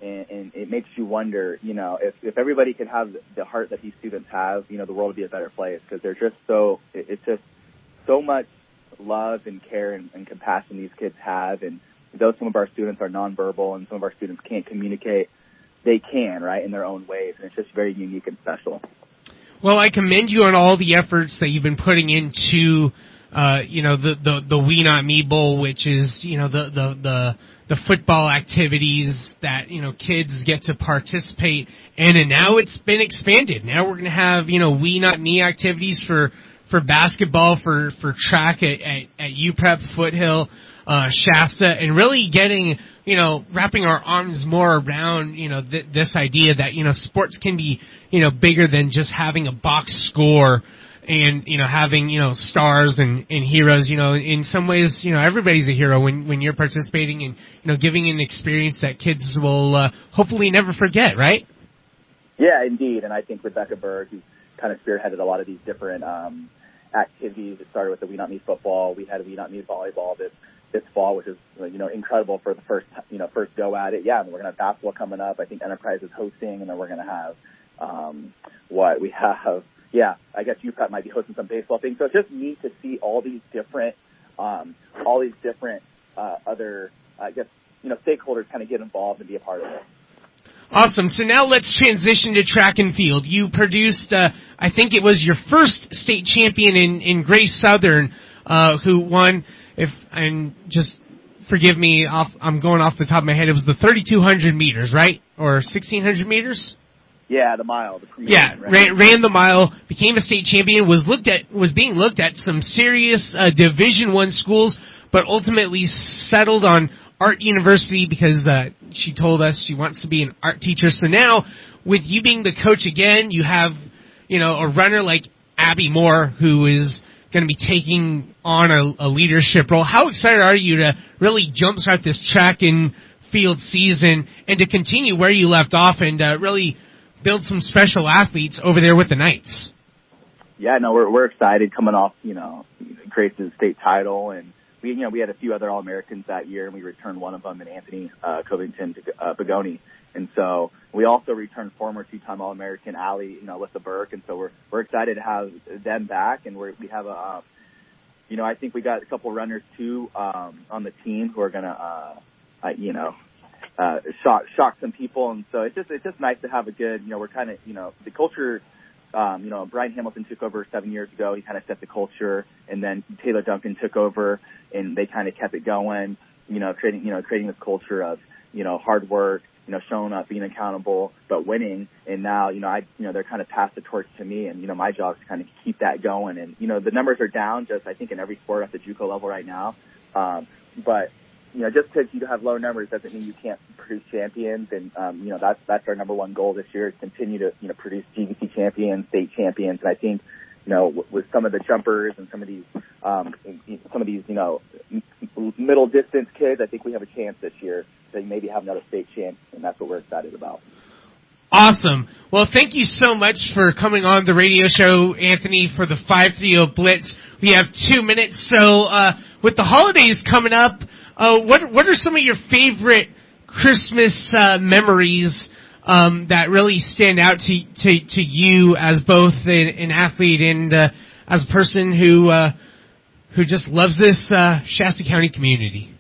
And, and it makes you wonder, you know, if, if everybody could have the heart that these students have, you know, the world would be a better place, because they're just so, it, it's just so much love and care and, and compassion these kids have. And though some of our students are nonverbal and some of our students can't communicate, they can, right, in their own ways. And it's just very unique and special. Well, I commend you on all the efforts that you've been putting into, uh, you know, the, the, the We Not Me Bowl, which is, you know, the, the, the, the football activities that, you know, kids get to participate in, and now it's been expanded. Now we're going to have, you know, We Not Me activities for, for basketball, for, for track at, at, at U P R E P, Foothill, uh, Shasta, and really getting, you know, wrapping our arms more around, you know, th- this idea that, you know, sports can be, you know, bigger than just having a box score and, you know, having, you know, stars and, and heroes. You know, in some ways, you know, everybody's a hero when, when you're participating and, you know, giving an experience that kids will uh, hopefully never forget, right? Yeah, indeed. And I think Rebecca Berg, who's kind of spearheaded a lot of these different um, activities. It started with the We Not Me football. We had a We Not Me volleyball this this fall, which is, you know, incredible for the first, you know, first go at it. Yeah, and we're going to have basketball coming up. I think Enterprise is hosting, and then we're going to have, um, what, we have, yeah, I guess U P R E P might be hosting some baseball things. So it's just neat to see all these different, um, all these different, uh, other, I guess, you know, stakeholders kind of get involved and be a part of it. Awesome. So now let's transition to track and field. You produced, uh, I think it was your first state champion in, in Grace Southern, uh, who won, if, and just forgive me, off, I'm going off the top of my head, it was the thirty-two hundred meters, right? Or sixteen hundred meters? Yeah, the mile. The yeah, right? ran, ran the mile, became a state champion, was looked at, was being looked at some serious uh, Division One schools, but ultimately settled on Art University because uh, she told us she wants to be an art teacher. So now, with you being the coach again, you have, you know, a runner like Abby Moore who is going to be taking on a, a leadership role. How excited are you to really jumpstart this track and field season and to continue where you left off and uh, really build some special athletes over there with the Knights? Yeah, no, we're we're excited coming off, you know, Grace's state title, and we, you know, we had a few other All-Americans that year, and we returned one of them in Anthony uh, Covington uh, Bagoni. And so we also returned former two-time All-American Allie, you know, Alyssa Burke. And so we're we're excited to have them back, and we're, we have a, uh, you know, I think we got a couple runners too um, on the team who are gonna, uh, uh, you know, uh, shock shock some people. And so it's just it's just nice to have a good, you know, we're kind of, you know, the culture. Um, you know, Brian Hamilton took over seven years ago. He kind of set the culture, and then Taylor Duncan took over, and they kind of kept it going. You know, creating, you know, creating this culture of, you know, hard work, you know, showing up, being accountable, but winning. And now, you know, I, you know, they're kind of passed the torch to me, and you know, my job is to kind of keep that going. And you know, the numbers are down, just I think in every sport at the JUCO level right now. Um, but you know, just because you have low numbers doesn't mean you can't produce champions. And, um, you know, that's, that's our number one goal this year is continue to, you know, produce G V C champions, state champions. And I think, you know, w- with some of the jumpers and some of these, um, some of these, you know, m- middle distance kids, I think we have a chance this year to maybe have another state champ. And that's what we're excited about. Awesome. Well, thank you so much for coming on the radio show, Anthony, for the five three oh Blitz. We have two minutes. So, uh, with the holidays coming up, Uh, what what are some of your favorite Christmas uh, memories um, that really stand out to to, to you as both an, an athlete and uh, as a person who uh, who just loves this uh, Shasta County community?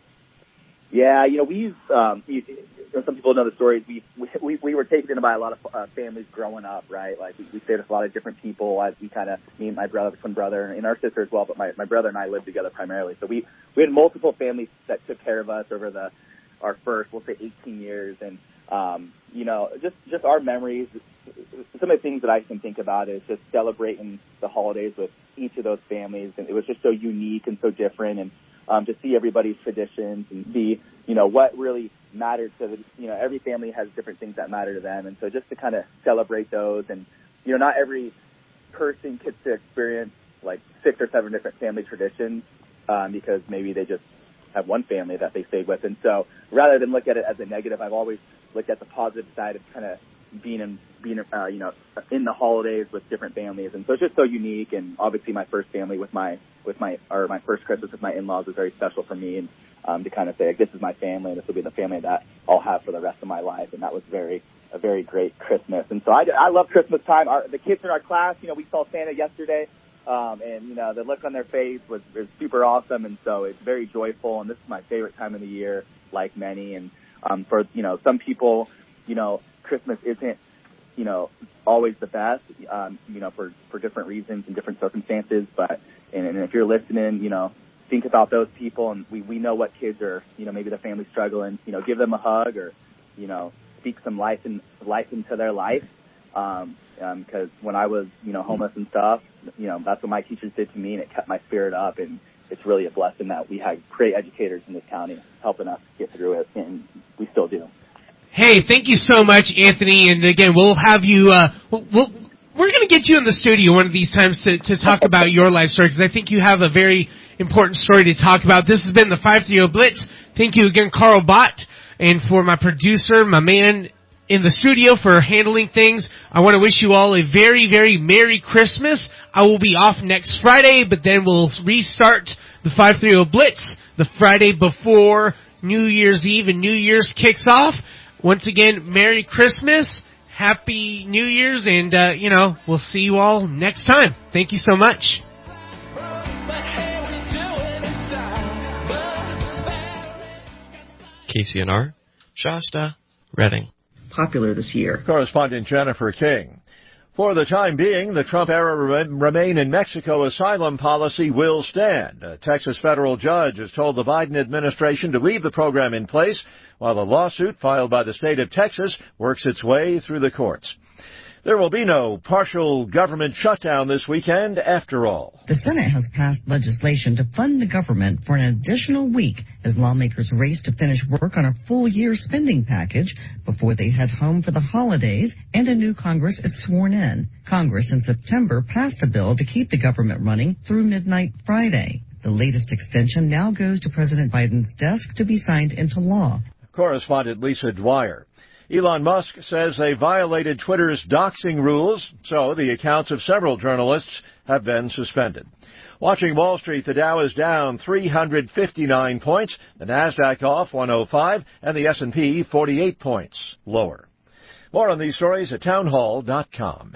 Yeah, you know, we've um, you, you know, some people know the stories. We we we were taken in by a lot of uh, families growing up, right? Like we, we stayed with a lot of different people. I, we kind of, me and my brother, twin brother, and our sister as well. But my my brother and I lived together primarily. So we we had multiple families that took care of us over the our first, we'll say, eighteen years, and um, you know, just just our memories. Some of the things that I can think about is just celebrating the holidays with each of those families, and it was just so unique and so different, and um, to see everybody's traditions and see, you know, what really mattered to the, you know, every family has different things that matter to them. And so just to kind of celebrate those, and, you know, not every person gets to experience like six or seven different family traditions, um, because maybe they just have one family that they stayed with. And so rather than look at it as a negative, I've always looked at the positive side of kind of being in, being, uh, you know, in the holidays with different families. And so it's just so unique. And obviously my first family with my, with my, or my first Christmas with my in-laws was very special for me. And, um, to kind of say, like, this is my family, and this will be the family that I'll have for the rest of my life. And that was very, a very great Christmas. And so I, I love Christmas time. Our, the kids in our class, you know, we saw Santa yesterday. Um, and, you know, the look on their face was, was super awesome. And so it's very joyful. And this is my favorite time of the year, like many. And, um, for, you know, some people, you know, Christmas isn't, you know, always the best, um, you know, for, for different reasons and different circumstances. But, and, and if you're listening, you know, think about those people. And we, we know what kids are, you know, maybe the family's struggling, you know, give them a hug or, you know, speak some life in, life into their life. Um, um, cause when I was, you know, homeless and stuff, you know, that's what my teachers did to me, and it kept my spirit up. And it's really a blessing that we had great educators in this county helping us get through it, and we still do. Hey, thank you so much, Anthony. And again, we'll have you, uh, we'll, we'll, we're going to get you in the studio one of these times to, to talk about your life story, because I think you have a very important story to talk about. This has been the five thirty Blitz. Thank you again, Carl Bott, and for my producer, my man in the studio for handling things. I want to wish you all a very, very Merry Christmas. I will be off next Friday, but then we'll restart the five thirty Blitz the Friday before New Year's Eve and New Year's kicks off. Once again, Merry Christmas, Happy New Year's, and, uh, you know, we'll see you all next time. Thank you so much. K C N R, Shasta, Reading. Popular this year. Correspondent Jennifer King. For the time being, the Trump-era Remain in Mexico asylum policy will stand. A Texas federal judge has told the Biden administration to leave the program in place while the lawsuit filed by the state of Texas works its way through the courts. There will be no partial government shutdown this weekend after all. The Senate has passed legislation to fund the government for an additional week as lawmakers race to finish work on a full-year spending package before they head home for the holidays and a new Congress is sworn in. Congress in September passed a bill to keep the government running through midnight Friday. The latest extension now goes to President Biden's desk to be signed into law. Correspondent Lisa Dwyer. Elon Musk says they violated Twitter's doxing rules, so the accounts of several journalists have been suspended. Watching Wall Street, the Dow is down three hundred fifty-nine points, the Nasdaq off one oh five, and the S and P forty-eight points lower. More on these stories at townhall dot com.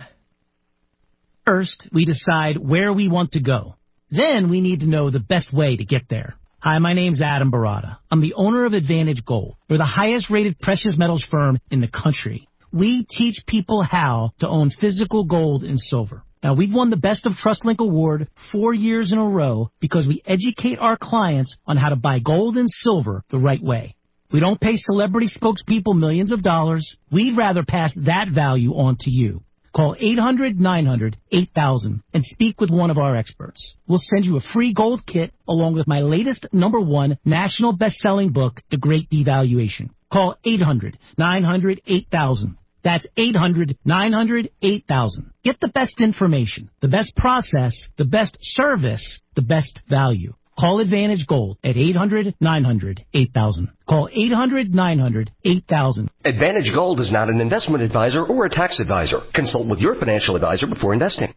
First, we decide where we want to go. Then we need to know the best way to get there. Hi, my name's Adam Barada. I'm the owner of Advantage Gold. We're the highest-rated precious metals firm in the country. We teach people how to own physical gold and silver. Now, we've won the Best of TrustLink Award four years in a row because we educate our clients on how to buy gold and silver the right way. We don't pay celebrity spokespeople millions of dollars. We'd rather pass that value on to you. Call eight hundred nine hundred eight thousand and speak with one of our experts. We'll send you a free gold kit along with my latest number one national best-selling book, The Great Devaluation. Call eight hundred nine hundred eight thousand. That's eight hundred nine hundred eight thousand. Get the best information, the best process, the best service, the best value. Call Advantage Gold at eight hundred nine hundred eight thousand. Call eight hundred nine hundred eight thousand. Advantage Gold is not an investment advisor or a tax advisor. Consult with your financial advisor before investing.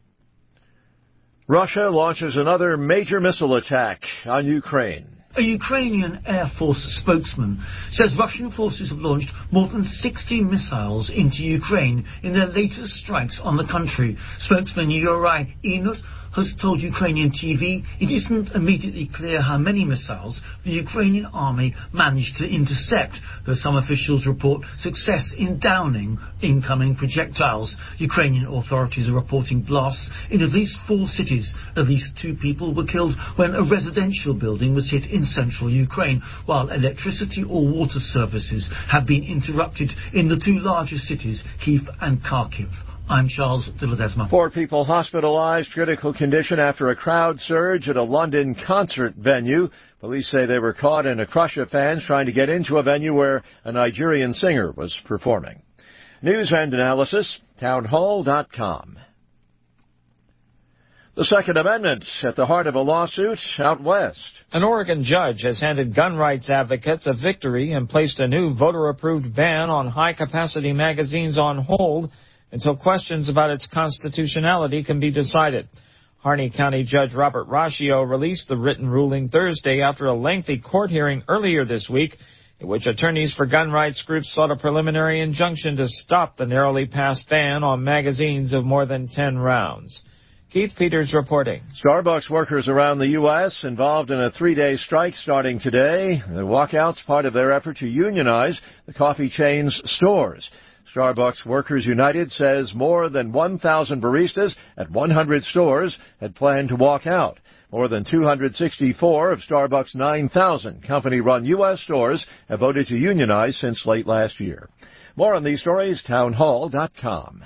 Russia launches another major missile attack on Ukraine. A Ukrainian Air Force spokesman says Russian forces have launched more than sixty missiles into Ukraine in their latest strikes on the country. Spokesman Yuri Inut has told Ukrainian T V it isn't immediately clear how many missiles the Ukrainian army managed to intercept, though some officials report success in downing incoming projectiles. Ukrainian authorities are reporting blasts in at least four cities. At least two people were killed when a residential building was hit in central Ukraine, while electricity or water services have been interrupted in the two largest cities, Kyiv and Kharkiv. I'm Charles de Ledesma. Four people hospitalized, critical condition after a crowd surge at a London concert venue. Police say they were caught in a crush of fans trying to get into a venue where a Nigerian singer was performing. News and analysis, townhall dot com. The Second Amendment at the heart of a lawsuit out west. An Oregon judge has handed gun rights advocates a victory and placed a new voter-approved ban on high-capacity magazines on hold until questions about its constitutionality can be decided. Harney County Judge Robert Raccio released the written ruling Thursday after a lengthy court hearing earlier this week in which attorneys for gun rights groups sought a preliminary injunction to stop the narrowly passed ban on magazines of more than ten rounds. Keith Peters reporting. Starbucks workers around the U S involved in a three-day strike starting today. The walkout's part of their effort to unionize the coffee chain's stores. Starbucks Workers United says more than one thousand baristas at one hundred stores had planned to walk out. More than two hundred sixty-four of Starbucks' nine thousand company-run U S stores have voted to unionize since late last year. More on these stories, townhall dot com.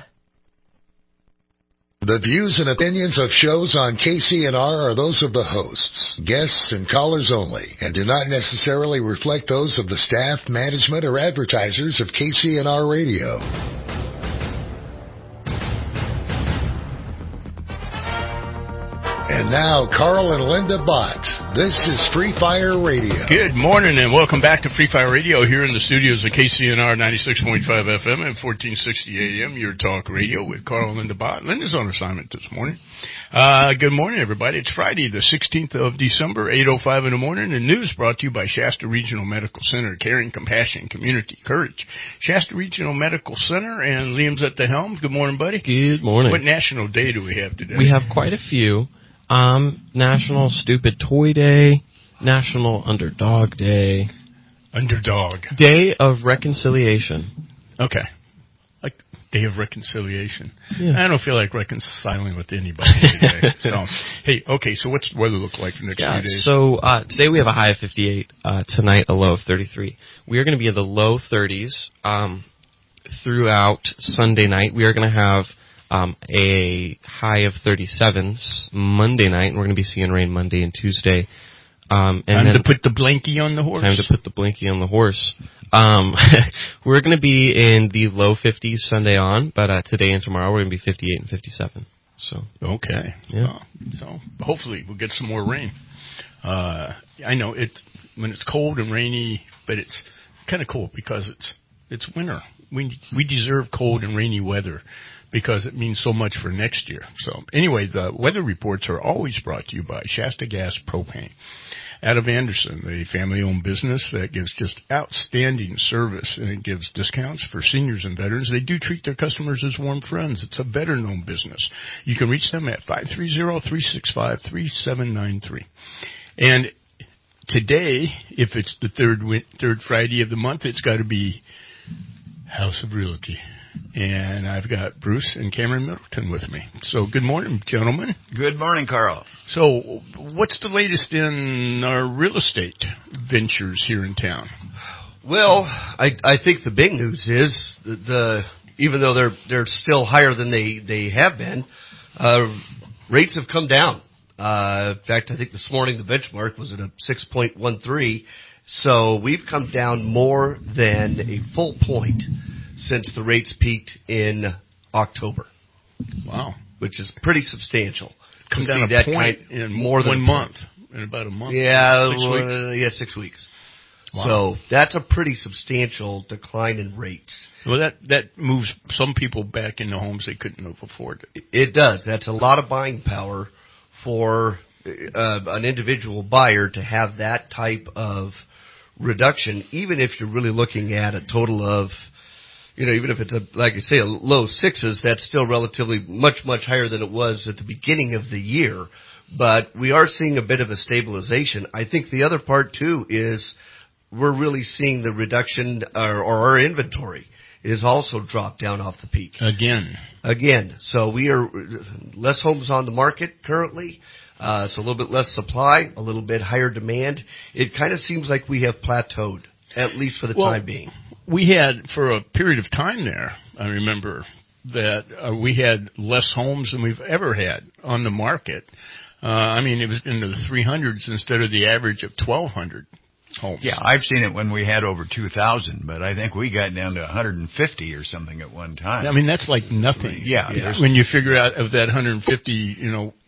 The views and opinions of shows on K C N R are those of the hosts, guests, and callers only, and do not necessarily reflect those of the staff, management, or advertisers of K C N R Radio. And now, Carl and Linda Bott. This is Free Fire Radio. Good morning and welcome back to Free Fire Radio here in the studios of K C N R ninety-six point five F M and fourteen sixty A M, your talk radio with Carl and Linda Bott. Linda's on assignment this morning. Uh, good morning, everybody. It's Friday, the sixteenth of December, eight oh five in the morning. And news brought to you by Shasta Regional Medical Center, Caring, Compassion, Community, Courage. Shasta Regional Medical Center, and Liam's at the helm. Good morning, buddy. Good morning. What national day do we have today? We have quite a few. Um, National Stupid Toy Day, National Underdog Day. Underdog. Day of Reconciliation. Okay. Like Day of Reconciliation. Yeah. I don't feel like reconciling with anybody today. So, hey, okay, so what's the weather look like for the next yeah, few days? So, uh, today we have a high of fifty-eight, uh, tonight a low of thirty-three. We are going to be in the low thirties, um, throughout Sunday night. We are going to have Um, a high of thirty-seven Monday night, and we're going to be seeing rain Monday and Tuesday. Um, and time then to put the blankie on the horse. Time to put the blankie on the horse. Um, we're going to be in the low fifties Sunday on, but uh, today and tomorrow we're going to be fifty-eight and fifty-seven. So okay, yeah. Oh, so hopefully we'll get some more rain. Uh, I know it's when it's cold and rainy, but it's, it's kind of cool because it's it's winter. We we deserve cold and rainy weather, because it means so much for next year. So anyway, the weather reports are always brought to you by Shasta Gas Propane. Out of Anderson, a family-owned business that gives just outstanding service, and it gives discounts for seniors and veterans. They do treat their customers as warm friends. It's a better-known business. You can reach them at five three zero, three six five, three seven nine three. And today, if it's the third third Friday of the month, it's got to be House of Realty. And I've got Bruce and Cameron Middleton with me. So good morning, gentlemen. Good morning, Carl. So what's the latest in our real estate ventures here in town? Well, I, I think the big news is that the even though they're they're still higher than they, they have been, uh, rates have come down. Uh, in fact, I think this morning the benchmark was at a six point one three. So we've come down more than a full point since the rates peaked in October. Wow. Which is pretty substantial. Come down a that point kind, in more than one a month. In about a month. Yeah, six uh, weeks. yeah, six weeks. Wow. So that's a pretty substantial decline in rates. Well, that, that moves some people back into homes they couldn't have afforded. It does. That's a lot of buying power for uh, an individual buyer to have that type of reduction, even if you're really looking at a total of, you know, even if it's a, like I say, a low sixes, that's still relatively much, much higher than it was at the beginning of the year. But we are seeing a bit of a stabilization. I think the other part too is we're really seeing the reduction, or, or our inventory is also dropped down off the peak. Again. Again. So we are less homes on the market currently. Uh, so a little bit less supply, a little bit higher demand. It kind of seems like we have plateaued, at least for the well, time being. We had, for a period of time there, I remember that uh, we had less homes than we've ever had on the market. Uh, I mean, it was into the three hundreds instead of the average of twelve hundred homes. Yeah, I've seen it when we had over two thousand, but I think we got down to one hundred fifty or something at one time. I mean, that's like nothing. Yeah. yeah. When you figure out of that one hundred fifty, you know,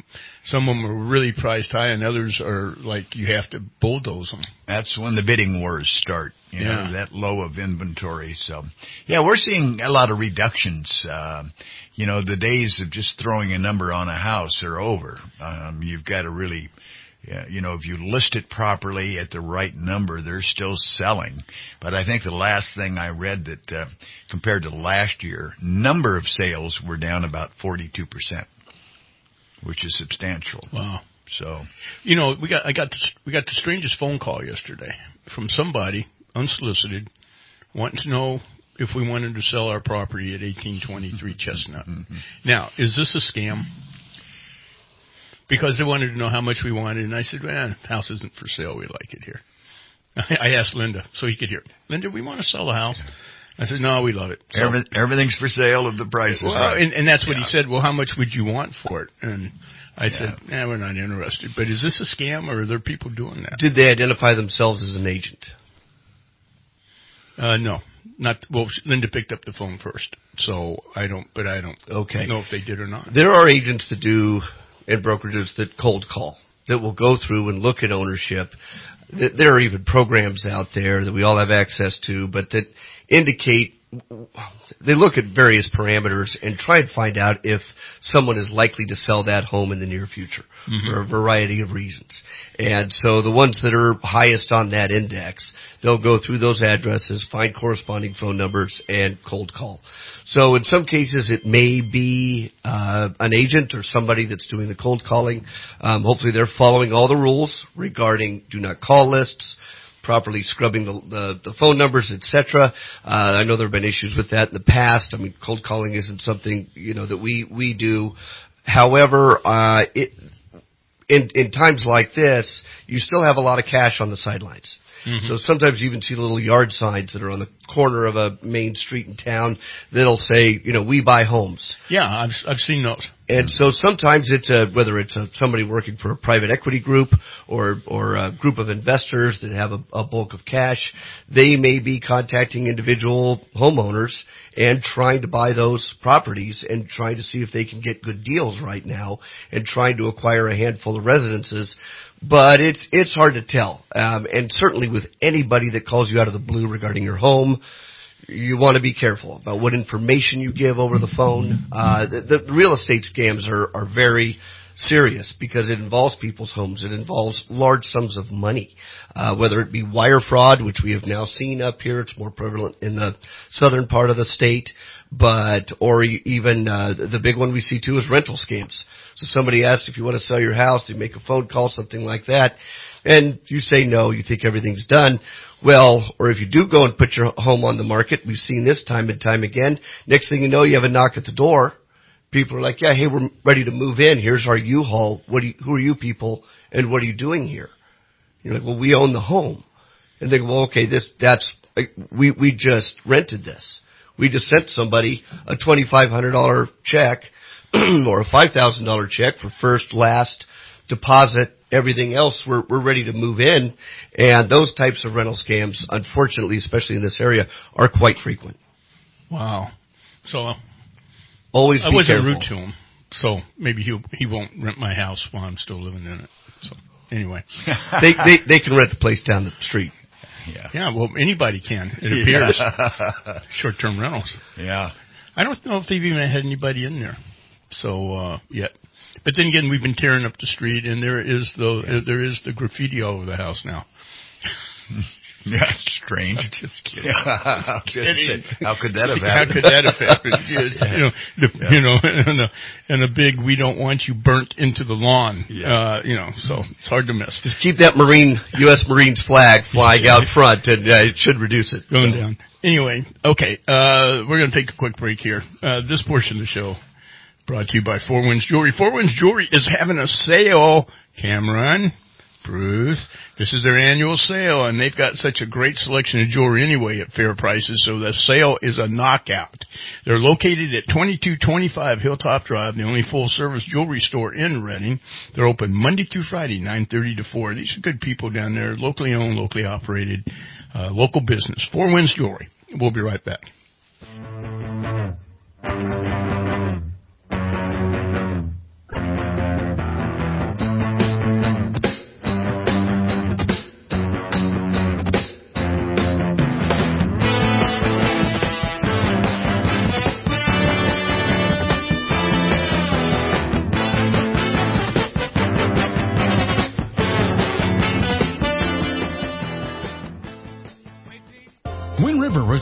some of them are really priced high, and others are like you have to bulldoze them. That's when the bidding wars start. You yeah. know, that low of inventory. So, yeah, we're seeing a lot of reductions. Uh, you know, the days of just throwing a number on a house are over. Um, you've got to really, yeah, you know, if you list it properly at the right number, they're still selling. But I think the last thing I read that uh, compared to last year, number of sales were down about forty-two percent, which is substantial. Wow. So, you know, we got I got the, we got the strangest phone call yesterday from somebody unsolicited wanting to know if we wanted to sell our property at eighteen twenty-three Chestnut. Mm-hmm. Now, is this a scam? Because they wanted to know how much we wanted, and I said, well, the house isn't for sale. We like it here. I asked Linda, so he could hear it. Linda, we want to sell the house. I said, no, we love it. So, Every, everything's for sale if the price is well, right. And, and that's what yeah. he said. Well, how much would you want for it? And I yeah. said, nah, we're not interested. But is this a scam, or are there people doing that? Did they identify themselves as an agent? Uh, no. Not well. Linda picked up the phone first, so I don't. But I don't okay. know if they did or not. There are agents that do and brokerages that cold call, that will go through and look at ownership. There are even programs out there that we all have access to, but that indicate they look at various parameters and try and find out if someone is likely to sell that home in the near future mm-hmm. for a variety of reasons. And so the ones that are highest on that index, they'll go through those addresses, find corresponding phone numbers, and cold call. So in some cases it may be uh, an agent or somebody that's doing the cold calling. Um, hopefully they're following all the rules regarding do not call lists, properly scrubbing the, the, the phone numbers, et cetera. Uh, I know there have been issues with that in the past. I mean, cold calling isn't something, you know, that we, we do. However, uh, it, in, in times like this, you still have a lot of cash on the sidelines. Mm-hmm. So sometimes you even see little yard signs that are on the corner of a main street in town that'll say, you know, we buy homes. Yeah, I've I've seen those. And so sometimes it's a, whether it's a, somebody working for a private equity group or or a group of investors that have a, a bulk of cash, they may be contacting individual homeowners and trying to buy those properties and trying to see if they can get good deals right now and trying to acquire a handful of residences. But it's it's hard to tell. Um, and certainly with anybody that calls you out of the blue regarding your home, you want to be careful about what information you give over the phone. Uh, the, the real estate scams are, are very serious because it involves people's homes. It involves large sums of money, uh, whether it be wire fraud, which we have now seen up here. It's more prevalent in the southern part of the state, but or even uh, the big one we see too is rental scams. So somebody asks if you want to sell your house, they make a phone call, something like that, and you say no, you think everything's done. Well, or if you do go and put your home on the market, we've seen this time and time again, next thing you know, you have a knock at the door. People are like, yeah, hey, we're ready to move in. Here's our U-Haul. What do you, who are you people, and what are you doing here? You're like, well, we own the home. And they go, well, okay, this, that's, we, we just rented this. We just sent somebody a twenty-five hundred dollars check or a five thousand dollars check for first, last, deposit, everything else. We're, we're ready to move in. And those types of rental scams, unfortunately, especially in this area, are quite frequent. Wow. So, always be I wasn't careful. rude to him, so maybe he he won't rent my house while I'm still living in it. So anyway, they, they they can rent the place down the street. Yeah, yeah. Well, anybody can. It appears Yeah. short-term rentals. Yeah, I don't know if they've even had anybody in there. So uh, yet, but then again, we've been tearing up the street, and there is the yeah. there is the graffiti all over the house now. Yeah, it's strange. I'm just kidding. Yeah, just kidding. How could that have happened? How could that have happened? Yes, you know, the, yeah. you know, and a, and a big "we don't want you burnt into the lawn." Yeah. Uh, you know, so it's hard to miss. Just keep that Marine U S Marines flag flying out front, and uh, it should reduce it. Going so. down. Anyway, okay, uh, we're going to take a quick break here. Uh, this portion of the show brought to you by Four Winds Jewelry. Four Winds Jewelry is having a sale, Cameron. Bruce, this is their annual sale, and they've got such a great selection of jewelry anyway at fair prices, so the sale is a knockout. They're located at twenty-two twenty-five Hilltop Drive, the only full-service jewelry store in Redding. They're open Monday through Friday, nine thirty to four. These are good people down there, locally owned, locally operated, uh, local business. Four Winds Jewelry. We'll be right back.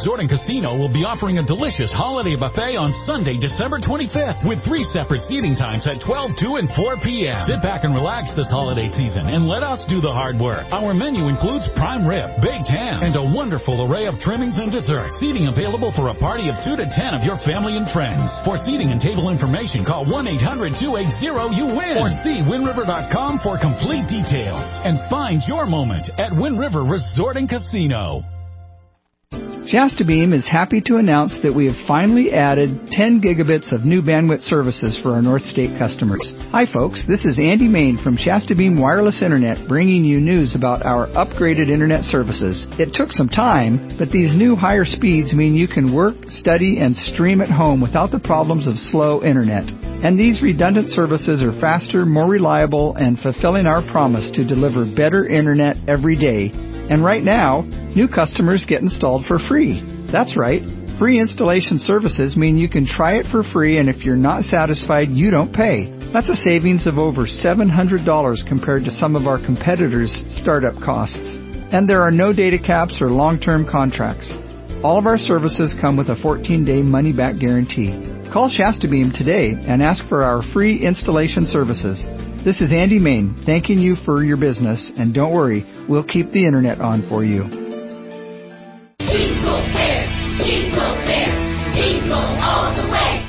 Resort and Casino will be offering a delicious holiday buffet on Sunday, December twenty-fifth, with three separate seating times at twelve, two, and four p.m. Sit back and relax this holiday season and let us do the hard work. Our menu includes prime rib, baked ham, and a wonderful array of trimmings and desserts. Seating available for a party of two to ten of your family and friends. For seating and table information, call one eight hundred, two eight zero, you win or see Wind River dot com for complete details. And find your moment at Wind River Resort and Casino. Shasta Beam is happy to announce that we have finally added ten gigabits of new bandwidth services for our North State customers. Hi folks, this is Andy Main from Shasta Beam Wireless Internet bringing you news about our upgraded internet services. It took some time, but these new higher speeds mean you can work, study, and stream at home without the problems of slow internet. And these redundant services are faster, more reliable, and fulfilling our promise to deliver better internet every day. And right now, new customers get installed for free. That's right. Free installation services mean you can try it for free, and if you're not satisfied, you don't pay. That's a savings of over seven hundred dollars compared to some of our competitors' startup costs. And there are no data caps or long-term contracts. All of our services come with a fourteen-day money-back guarantee. Call Shasta Beam today and ask for our free installation services. This is Andy Main, thanking you for your business, and don't worry, we'll keep the internet on for you. Jingle bells, jingle bells, jingle all the way.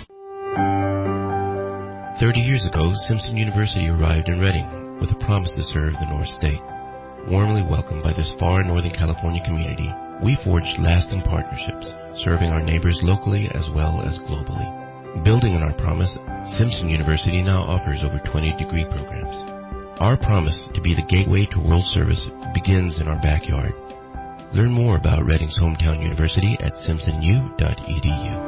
Thirty years ago, Simpson University arrived in Reading with a promise to serve the North State. Warmly welcomed by this far Northern California community, we forged lasting partnerships, serving our neighbors locally as well as globally. Building on our promise, Simpson University now offers over twenty degree programs. Our promise to be the gateway to world service begins in our backyard. Learn more about Reading's hometown university at simpson u dot e d u.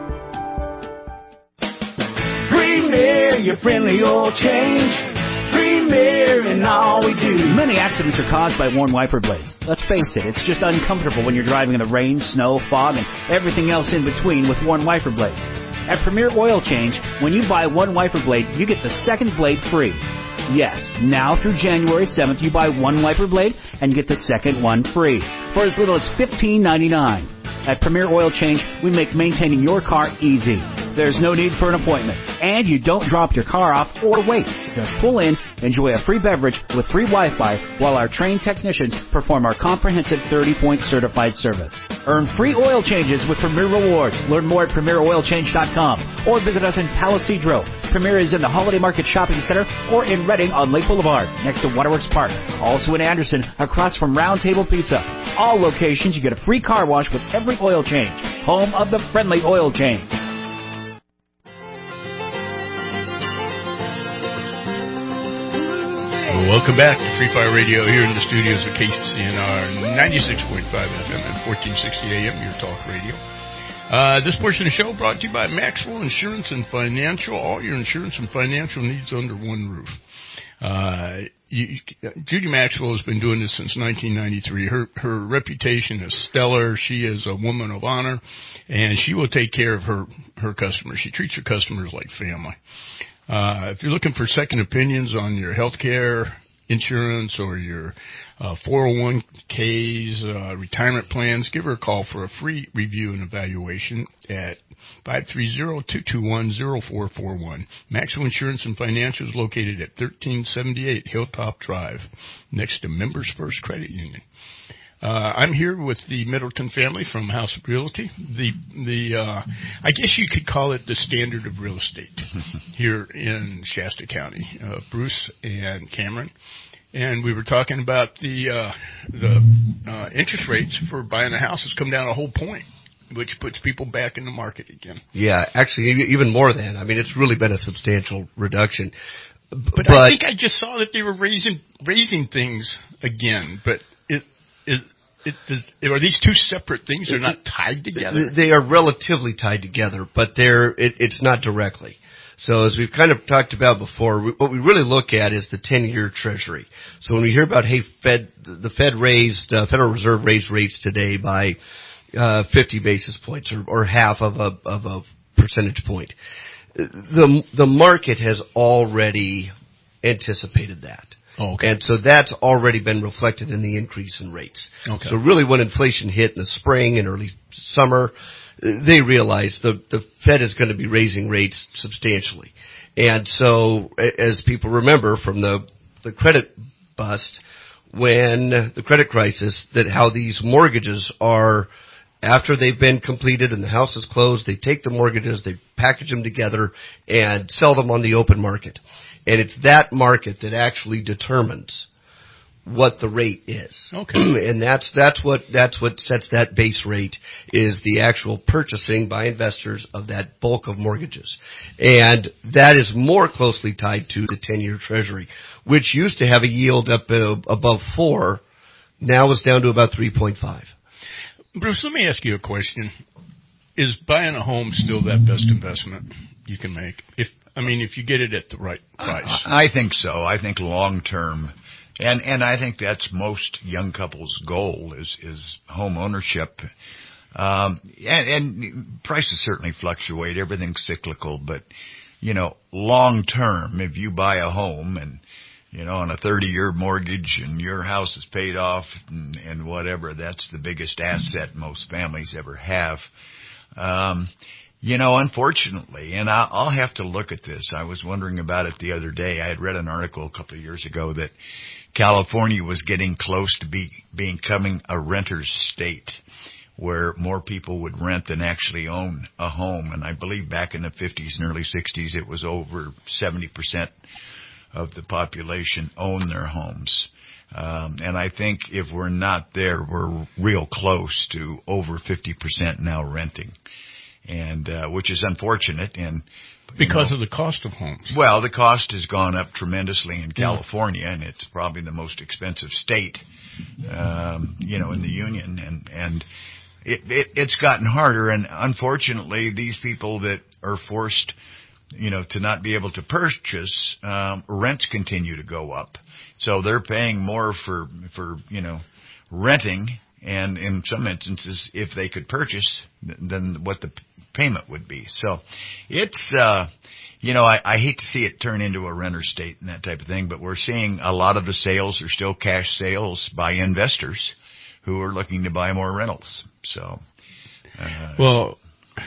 Premier, your friendly oil change. Premier in all we do. Many accidents are caused by worn wiper blades. Let's face it, it's just uncomfortable when you're driving in the rain, snow, fog, and everything else in between with worn wiper blades. At Premier Oil Change, when you buy one wiper blade, you get the second blade free. Yes, now through January seventh, you buy one wiper blade and you get the second one free for as little as fifteen ninety-nine. At Premier Oil Change, we make maintaining your car easy. There's no need for an appointment, and you don't drop your car off or wait. Just pull in, enjoy a free beverage with free Wi-Fi while our trained technicians perform our comprehensive thirty-point certified service. Earn free oil changes with Premier Rewards. Learn more at premier oil change dot com or visit us in Palo Cedro. Premier is in the Holiday Market Shopping Center or in Reading on Lake Boulevard next to Waterworks Park. Also in Anderson across from Round Table Pizza. All locations you get a free car wash with every oil change. Home of the friendly oil change. Welcome back to Free Fire Radio here in the studios of K C N R ninety-six point five F M and fourteen sixty A M, your talk radio. Uh, this portion of the show brought to you by Maxwell Insurance and Financial. All your insurance and financial needs under one roof. Uh, you, Judy Maxwell has been doing this since nineteen ninety-three. Her, her reputation is stellar. She is a woman of honor, and she will take care of her, her customers. She treats her customers like family. Uh, if you're looking for second opinions on your health care insurance or your uh, four oh one k's, uh, retirement plans, give her a call for a free review and evaluation at five three zero, two two one, zero four four one. Maxwell Insurance and Financial is located at thirteen seventy-eight Hilltop Drive, next to Members First Credit Union. Uh, I'm here with the Middleton family from House of Realty. The, the, uh, I guess you could call it the standard of real estate here in Shasta County. Uh, Bruce and Cameron. And we were talking about the, uh, the, uh, interest rates for buying a house has come down a whole point, which puts people back in the market again. Yeah, actually, even more than. I mean, it's really been a substantial reduction. But, but I think I just saw that they were raising, raising things again, but it, Is, it, does, are these two separate things? They're not tied together? They are relatively tied together, but they're it, it's not directly. So as we've kind of talked about before, we, what we really look at is the ten-year Treasury. So when we hear about, hey, Fed, the Fed raised, uh, Federal Reserve raised rates today by uh, fifty basis points or, or half of a, of a percentage point, the the market has already anticipated that. Oh, okay. And so that's already been reflected in the increase in rates. Okay. So really when inflation hit in the spring and early summer, they realized the, the Fed is going to be raising rates substantially. And so as people remember from the, the credit bust, when the credit crisis, that how these mortgages are, after they've been completed and the house is closed, they take the mortgages, they package them together and sell them on the open market. And it's that market that actually determines what the rate is. Okay. And that's, that's what, that's what sets that base rate, is the actual purchasing by investors of that bulk of mortgages. And that is more closely tied to the ten-year Treasury, which used to have a yield up uh, above four, now is down to about three point five. Bruce, let me ask you a question. Is buying a home still that best investment you can make? If, I mean, if you get it at the right price. I, I think so. I think long term. And and I think that's most young couples' goal is is home ownership. Um, and, and prices certainly fluctuate. Everything's cyclical, but you know, long term, if you buy a home and you know on a thirty-year mortgage and your house is paid off and, and whatever, that's the biggest asset most families ever have. Um, you know, unfortunately, and I'll, I'll have to look at this. I was wondering about it the other day. I had read an article a couple of years ago that California was getting close to be, becoming a renter's state, where more people would rent than actually own a home. And I believe back in the fifties and early sixties, it was over seventy percent of the population own their homes. Um, and I think if we're not there, we're real close to over fifty percent now renting, and uh, which is unfortunate. And because know, of the cost of homes. Well, the cost has gone up tremendously in California, yeah. and it's probably the most expensive state, um, you know, in the union, and and it, it it's gotten harder. And unfortunately, these people that are forced, you know, to not be able to purchase, um, rents continue to go up. So they're paying more for, for, you know, renting, and in some instances, if they could purchase, than what the payment would be. So it's, uh, you know, I, I hate to see it turn into a renter state and that type of thing, but we're seeing a lot of the sales are still cash sales by investors who are looking to buy more rentals. So, uh, well,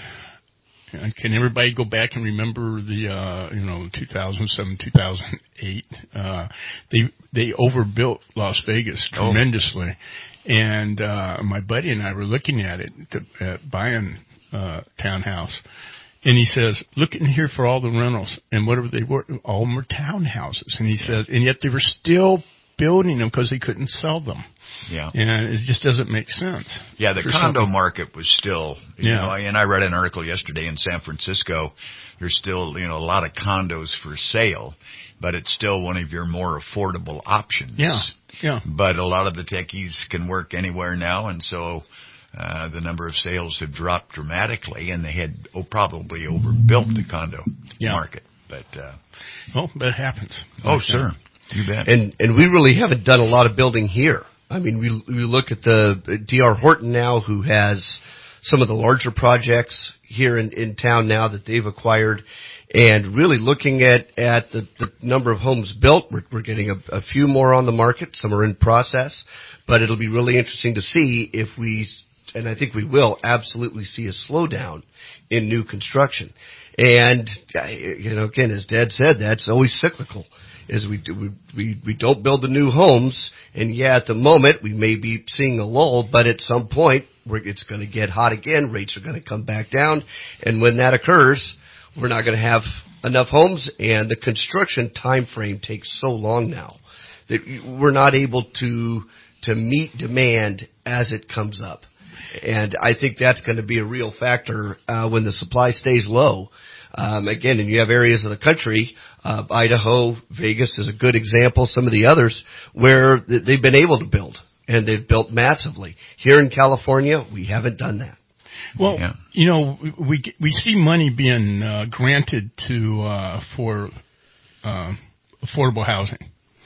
can everybody go back and remember the, uh, you know, two thousand seven, two thousand eight? Uh, they, they overbuilt Las Vegas tremendously. Oh. And, uh, my buddy and I were looking at it, to, at buying, uh, townhouse. And he says, look in here for all the rentals. And whatever they were, all of them were townhouses. And he says, and yet they were still building them because they couldn't sell them. Yeah. And it just doesn't make sense. Yeah, the condo something. market was still, you yeah. know, and I read an article yesterday in San Francisco. There's still, you know, a lot of condos for sale, but it's still one of your more affordable options. Yeah. Yeah. But a lot of the techies can work anywhere now, and so uh, the number of sales have dropped dramatically, and they had oh, probably overbuilt the condo yeah. market. But uh, well, that happens. Oh, like sure. That. You bet. And and we really haven't done a lot of building here. I mean, we we look at the D R Horton now, who has some of the larger projects here in, in town now that they've acquired, and really looking at, at the, the number of homes built, we're, we're getting a, a few more on the market. Some are in process, but it'll be really interesting to see if we, and I think we will, absolutely see a slowdown in new construction. And, you know, again, as Dad said, that's always cyclical. Is we, do, we we we don't build the new homes, and yeah, at the moment we may be seeing a lull, but at some point we're, it's going to get hot again. Rates are going to come back down, and when that occurs, we're not going to have enough homes, and the construction time frame takes so long now that we're not able to to meet demand as it comes up, and I think that's going to be a real factor uh, when the supply stays low. Um, again, and you have areas of the country, uh, Idaho, Vegas is a good example, some of the others, where they've been able to build, and they've built massively. Here in California, we haven't done that. Well, yeah. you know, we we see money being uh, granted to uh, for uh, affordable housing,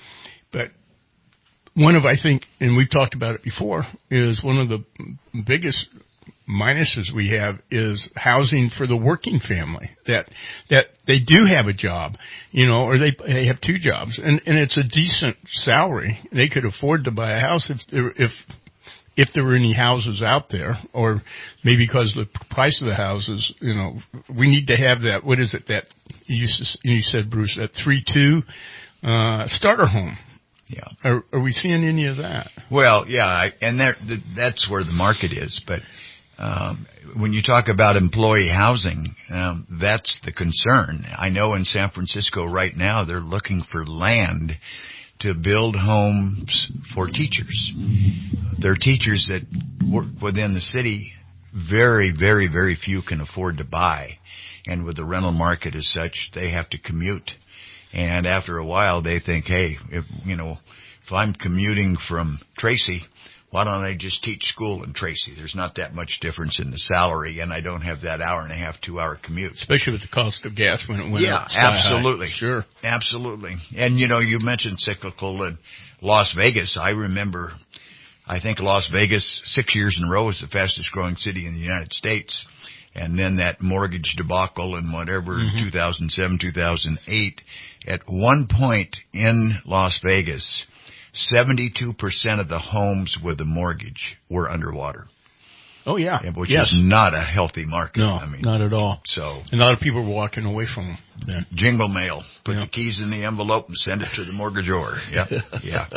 but one of, I think, and we've talked about it before, is one of the biggest minuses we have is housing for the working family that that they do have a job, you know, or they they have two jobs, and and it's a decent salary. They could afford to buy a house if there, if if there were any houses out there, or maybe because the price of the houses, you know, we need to have that. What is it that you used to, you said, Bruce, that three two uh, starter home. Yeah. Are, are we seeing any of that? Well, yeah, I, and there, th- that's where the market is. But um, when you talk about employee housing, um, that's the concern. I know in San Francisco right now they're looking for land to build homes for teachers. There are teachers that work within the city. Very, very, very few can afford to buy. And with the rental market as such, they have to commute. And after a while, they think, hey, if, you know, if I'm commuting from Tracy, why don't I just teach school in Tracy? There's not that much difference in the salary, and I don't have that hour and a half, two-hour commute. Especially with the cost of gas when it went yeah, up. Yeah, absolutely. Sure. Absolutely. And, you know, you mentioned cyclical in Las Vegas. I remember, I think Las Vegas, six years in a row, was the fastest-growing city in the United States. And then that mortgage debacle in whatever, mm-hmm. two thousand seven, two thousand eight. At one point in Las Vegas, seventy-two percent of the homes with a mortgage were underwater. Oh, yeah. Which yes. is not a healthy market. No, I mean, not at all. So, and a lot of people were walking away from them. Yeah. Jingle mail. Put yeah. the keys in the envelope and send it to the mortgagor. Yep. Yeah.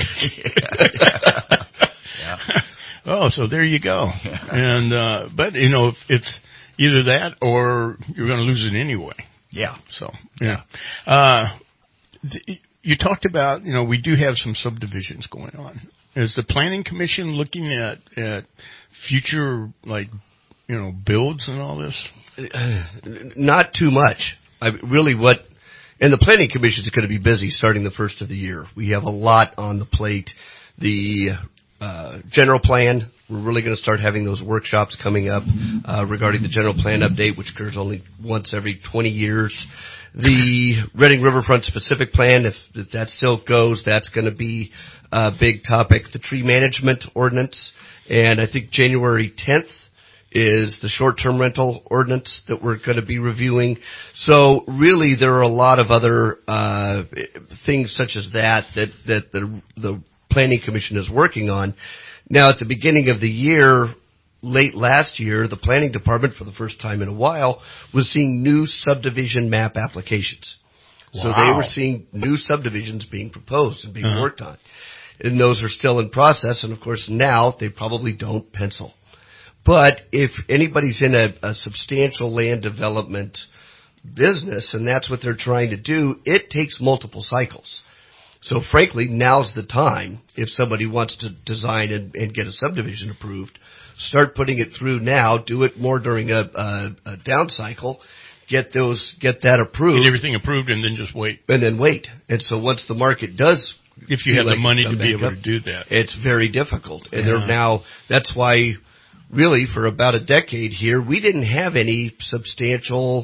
yeah. yeah. Oh, so there you go. And, uh, but, you know, it's either that or you're going to lose it anyway. Yeah. So, yeah. Uh, th- you talked about, you know, we do have some subdivisions going on. Is the Planning Commission looking at, at future, like, you know, builds and all this? Uh, not too much. I really what, and the Planning Commission is going to be busy starting the first of the year. We have a lot on the plate. The uh, general plan, we're really going to start having those workshops coming up uh, regarding the general plan update, which occurs only once every twenty years. The Reading Riverfront specific plan, if, if that still goes, that's going to be a big topic. The tree management ordinance, and I think January tenth is the short-term rental ordinance that we're going to be reviewing. So really there are a lot of other uh, things such as that that, that the, the Planning Commission is working on. Now, at the beginning of the year, late last year, the Planning Department, for the first time in a while, was seeing new subdivision map applications. Wow. So they were seeing new subdivisions being proposed and being uh-huh. worked on. And those are still in process, and of course now they probably don't pencil. But if anybody's in a, a substantial land development business, and that's what they're trying to do, it takes multiple cycles. So frankly, now's the time, if somebody wants to design and, and get a subdivision approved, start putting it through now, do it more during a, a, a down cycle, get those, get that approved. Get everything approved and then just wait. And then wait. And so once the market does, if you have like the money to be able up, to do that, it's very difficult. And yeah. they're now, that's why really for about a decade here, we didn't have any substantial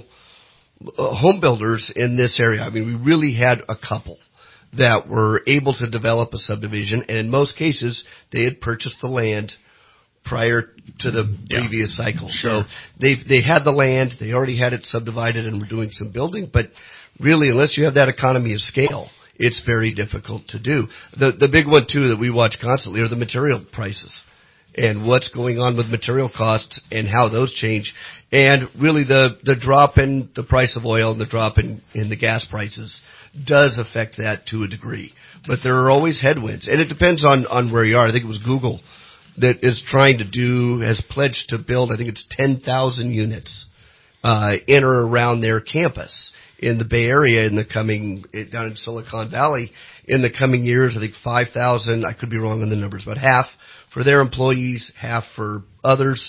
uh, home builders in this area. I mean, we really had a couple that were able to develop a subdivision, and in most cases, they had purchased the land prior to the yeah. previous cycle. Sure. So they they had the land, they already had it subdivided and were doing some building, but really, unless you have that economy of scale, it's very difficult to do. The the big one, too, that we watch constantly are the material prices and what's going on with material costs and how those change. And really, the, the drop in the price of oil and the drop in, in the gas prices does affect that to a degree. But there are always headwinds. And it depends on, on where you are. I think it was Google that is trying to do, has pledged to build, I think it's ten thousand units uh, in or around their campus in the Bay Area in the coming, down in Silicon Valley in the coming years. I think five thousand, I could be wrong on the numbers, but half for their employees, half for others.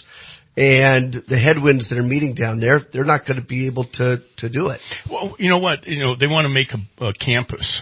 And the headwinds that are meeting down there, they're not going to be able to, to do it. Well, you know what? You know, they want to make a, a campus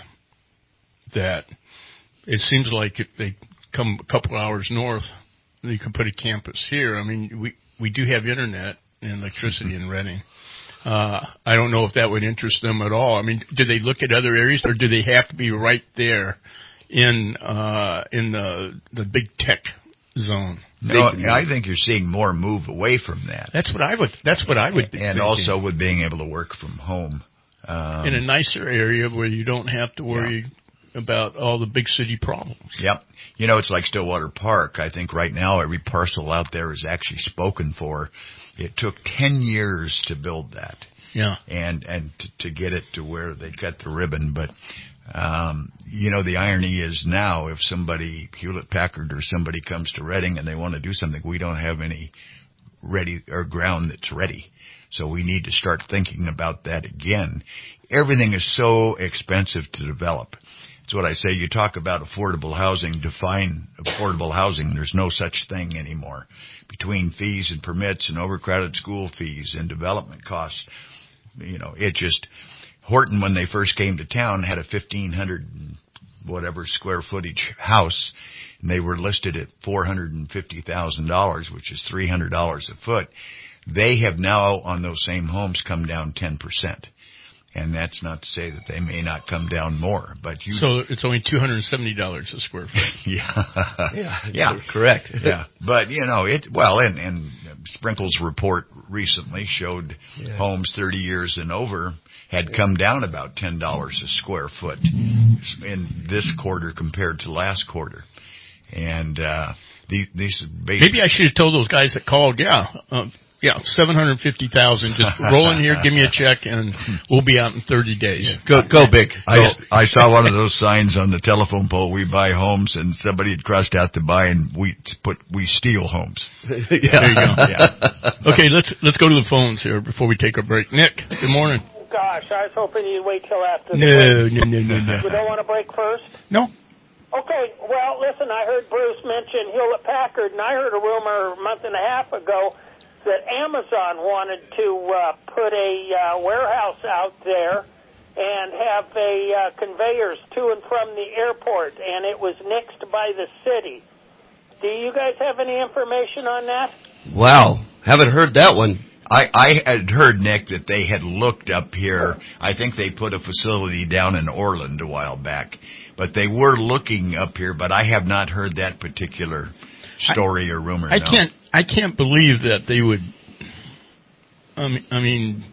that it seems like if they come a couple hours north, you can put a campus here. I mean, we, we do have internet and electricity in Reading. Uh, I don't know if that would interest them at all. I mean, do they look at other areas or do they have to be right there in, uh, in the, the big tech zone. No, I think you're seeing more move away from that. That's what I would. That's what I would. And, and also with being able to work from home um, in a nicer area where you don't have to worry yeah. about all the big city problems. Yep. You know, it's like Stillwater Park. I think right now every parcel out there is actually spoken for. It took ten years to build that. Yeah. And and to, to get it to where they cut the ribbon, but. Um, you know, the irony is now if somebody, Hewlett-Packard or somebody comes to Reading and they want to do something, we don't have any ready or ground that's ready. So we need to start thinking about that again. Everything is so expensive to develop. It's what I say. You talk about affordable housing, define affordable housing. There's no such thing anymore. Between fees and permits and overcrowded school fees and development costs, you know, it just... Horton, when they first came to town, had a fifteen hundred whatever square footage house, and they were listed at four hundred fifty thousand dollars, which is three hundred dollars a foot. They have now, on those same homes, come down ten percent. And that's not to say that they may not come down more, but you. So it's only two hundred seventy dollars a square foot. yeah. Yeah. Yeah. Correct. yeah. But, you know, it, well, and, and Sprinkle's report recently showed yeah. homes thirty years and over had come down about ten dollars a square foot in this quarter compared to last quarter. And, uh, these, these maybe I should have told those guys that called, yeah, uh, yeah, seven hundred fifty thousand. Just roll in here, give me a check, and we'll be out in thirty days. Go, go big. I, I saw one of those signs on the telephone pole. We buy homes, and somebody had crossed out to buy, and we put we steal homes. yeah. There you go. Yeah. Okay, let's let's go to the phones here before we take a break. Nick, good morning. Gosh, I was hoping you'd wait till after the no, break. No, no, no, no. You don't want to break first? No. Okay, well, listen, I heard Bruce mention Hewlett-Packard, and I heard a rumor a month and a half ago that Amazon wanted to uh, put a uh, warehouse out there and have a uh, conveyors to and from the airport, and it was nixed by the city. Do you guys have any information on that? Wow, haven't heard that one. I, I had heard, Nick, that they had looked up here. I think they put a facility down in Orland a while back. But they were looking up here, but I have not heard that particular story I, or rumor. I no. can't I can't believe that they would, I mean, I mean,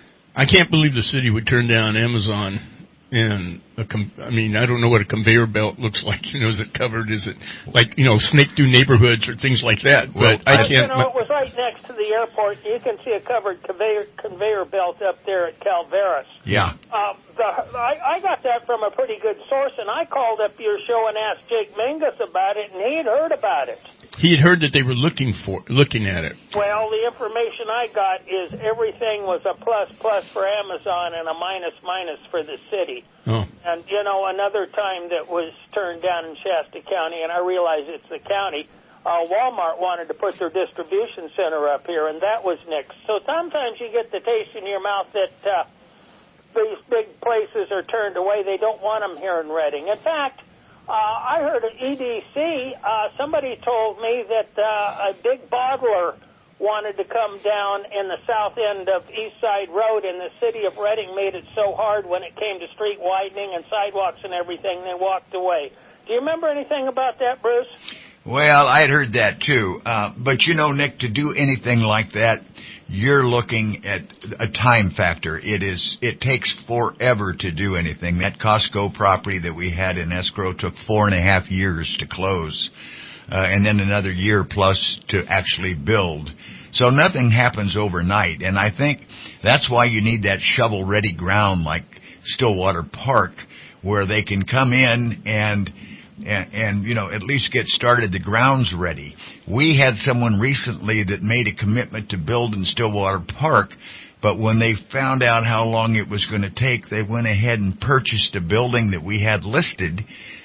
I can't believe the city would turn down Amazon. And a com- I mean, I don't know what a conveyor belt looks like. You know, is it covered? Is it like, you know, snake through neighborhoods or things like that? Well, but I can't. You know, it was right next to the airport. You can see a covered conveyor conveyor belt up there at Calveras. Yeah. Uh, the, I, I got that from a pretty good source, and I called up your show and asked Jake Mingus about it, and he had heard about it. He had heard that they were looking for looking at it. Well, the information I got is everything was a plus plus for Amazon and a minus minus for the city. Oh. And, you know, another time that was turned down in Shasta County, and I realize it's the county, uh, Walmart wanted to put their distribution center up here, and that was nixed. So sometimes you get the taste in your mouth that uh, these big places are turned away. They don't want them here in Reading. In fact, uh, I heard at E D C, uh, somebody told me that uh, a big bottler wanted to come down in the south end of East Side Road, and the city of Reading made it so hard when it came to street widening and sidewalks and everything, they walked away. Do you remember anything about that, Bruce? Well, I had heard that too. Uh, but you know, Nick, to do anything like that, you're looking at a time factor. It is, it takes forever to do anything. That Costco property that we had in escrow took four and a half years to close. Uh, and then another year plus to actually build. So nothing happens overnight. And I think that's why you need that shovel-ready ground like Stillwater Park, where they can come in and, and, and, you know, at least get started, the ground's ready. We had someone recently that made a commitment to build in Stillwater Park, but when they found out how long it was going to take, they went ahead and purchased a building that we had listed.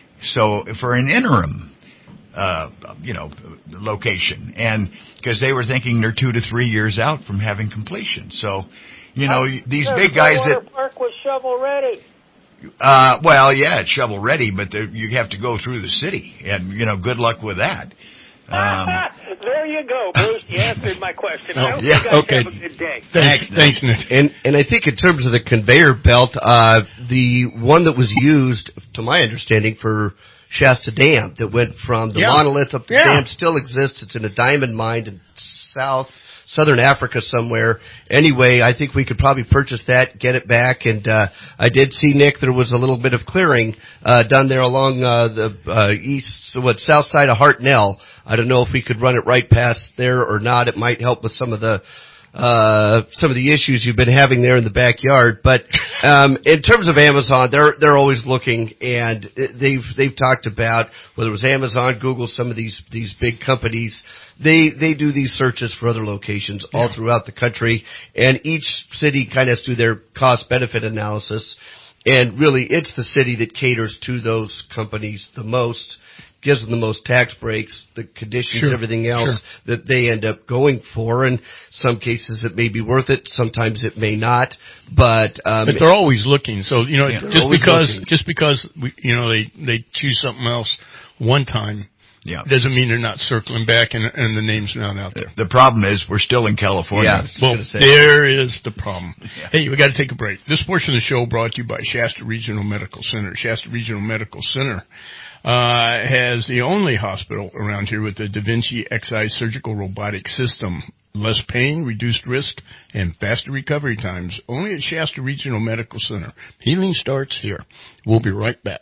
So for an interim, Uh, you know, location, and because they were thinking they're two to three years out from having completion. So, you know, uh, these big guys that Park was shovel ready. Uh, well, yeah, it's shovel ready, but the, you have to go through the city, and you know, good luck with that. Um, There you go, Bruce. You answered my question. I hope yeah, you guys okay. have a good day. Thanks, thanks, Nick. And and I think in terms of the conveyor belt, uh, the one that was used, to my understanding, for Shasta Dam, that went from the yeah. monolith up to yeah. the dam, still exists. It's in a diamond mine in South Southern Africa somewhere. Anyway, I think we could probably purchase that, get it back, and uh, I did see, Nick, there was a little bit of clearing uh, done there along uh, the uh, east, what, south side of Hartnell. I don't know if we could run it right past there or not. It might help with some of the uh some of the issues you've been having there in the backyard. But um in terms of Amazon, they're they're always looking, and they've they've talked about whether it was Amazon, Google, some of these these big companies. They they do these searches for other locations all yeah. throughout the country, and each city kind of has to do their cost benefit analysis. And really, it's the city that caters to those companies the most, gives them the most tax breaks, the conditions, sure, everything else sure. that they end up going for. In some cases, it may be worth it. Sometimes it may not. But um, but they're always looking. So you know, yeah, just because looking. just because we, you know they they choose something else one time. Yeah. Doesn't mean they're not circling back and, and the name's not out there. The problem is we're still in California. Yeah, well, there is the problem. Yeah. Hey, we got to take a break. This portion of the show brought to you by Shasta Regional Medical Center. Shasta Regional Medical Center uh has the only hospital around here with the Da Vinci X I surgical robotic system. Less pain, reduced risk, and faster recovery times. Only at Shasta Regional Medical Center. Healing starts here. We'll be right back.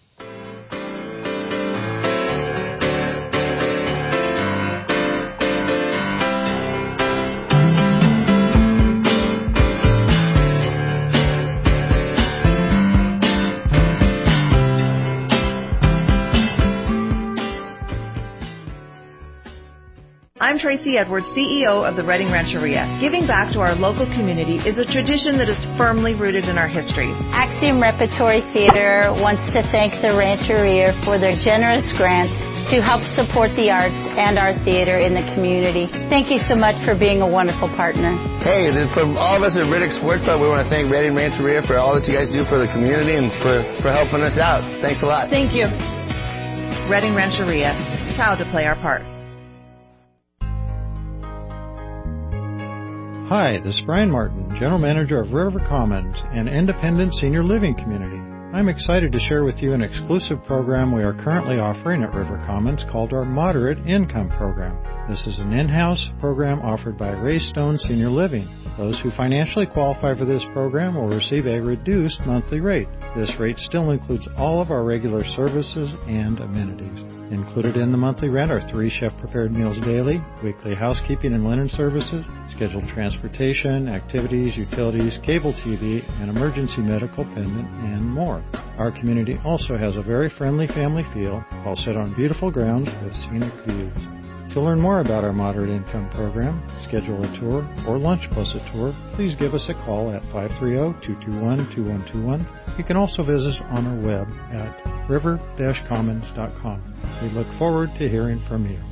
I'm Tracy Edwards, C E O of the Redding Rancheria. Giving back to our local community is a tradition that is firmly rooted in our history. Axiom Repertory Theater wants to thank the Rancheria for their generous grant to help support the arts and our theater in the community. Thank you so much for being a wonderful partner. Hey, from all of us at Riddick Sports Club, we want to thank Redding Rancheria for all that you guys do for the community and for, for helping us out. Thanks a lot. Thank you. Redding Rancheria, proud to play our part. Hi, this is Brian Martin, General Manager of River Commons, an independent senior living community. I'm excited to share with you an exclusive program we are currently offering at River Commons called our Moderate Income Program. This is an in-house program offered by Ray Stone Senior Living. Those who financially qualify for this program will receive a reduced monthly rate. This rate still includes all of our regular services and amenities. Included in the monthly rent are three chef-prepared meals daily, weekly housekeeping and linen services, scheduled transportation, activities, utilities, cable T V, and emergency medical pendant, and more. Our community also has a very friendly family feel, all set on beautiful grounds with scenic views. To learn more about our moderate income program, schedule a tour, or lunch plus a tour, please give us a call at five three zero, two two one, two one two one. You can also visit us on our web at river dash commons dot com. We look forward to hearing from you.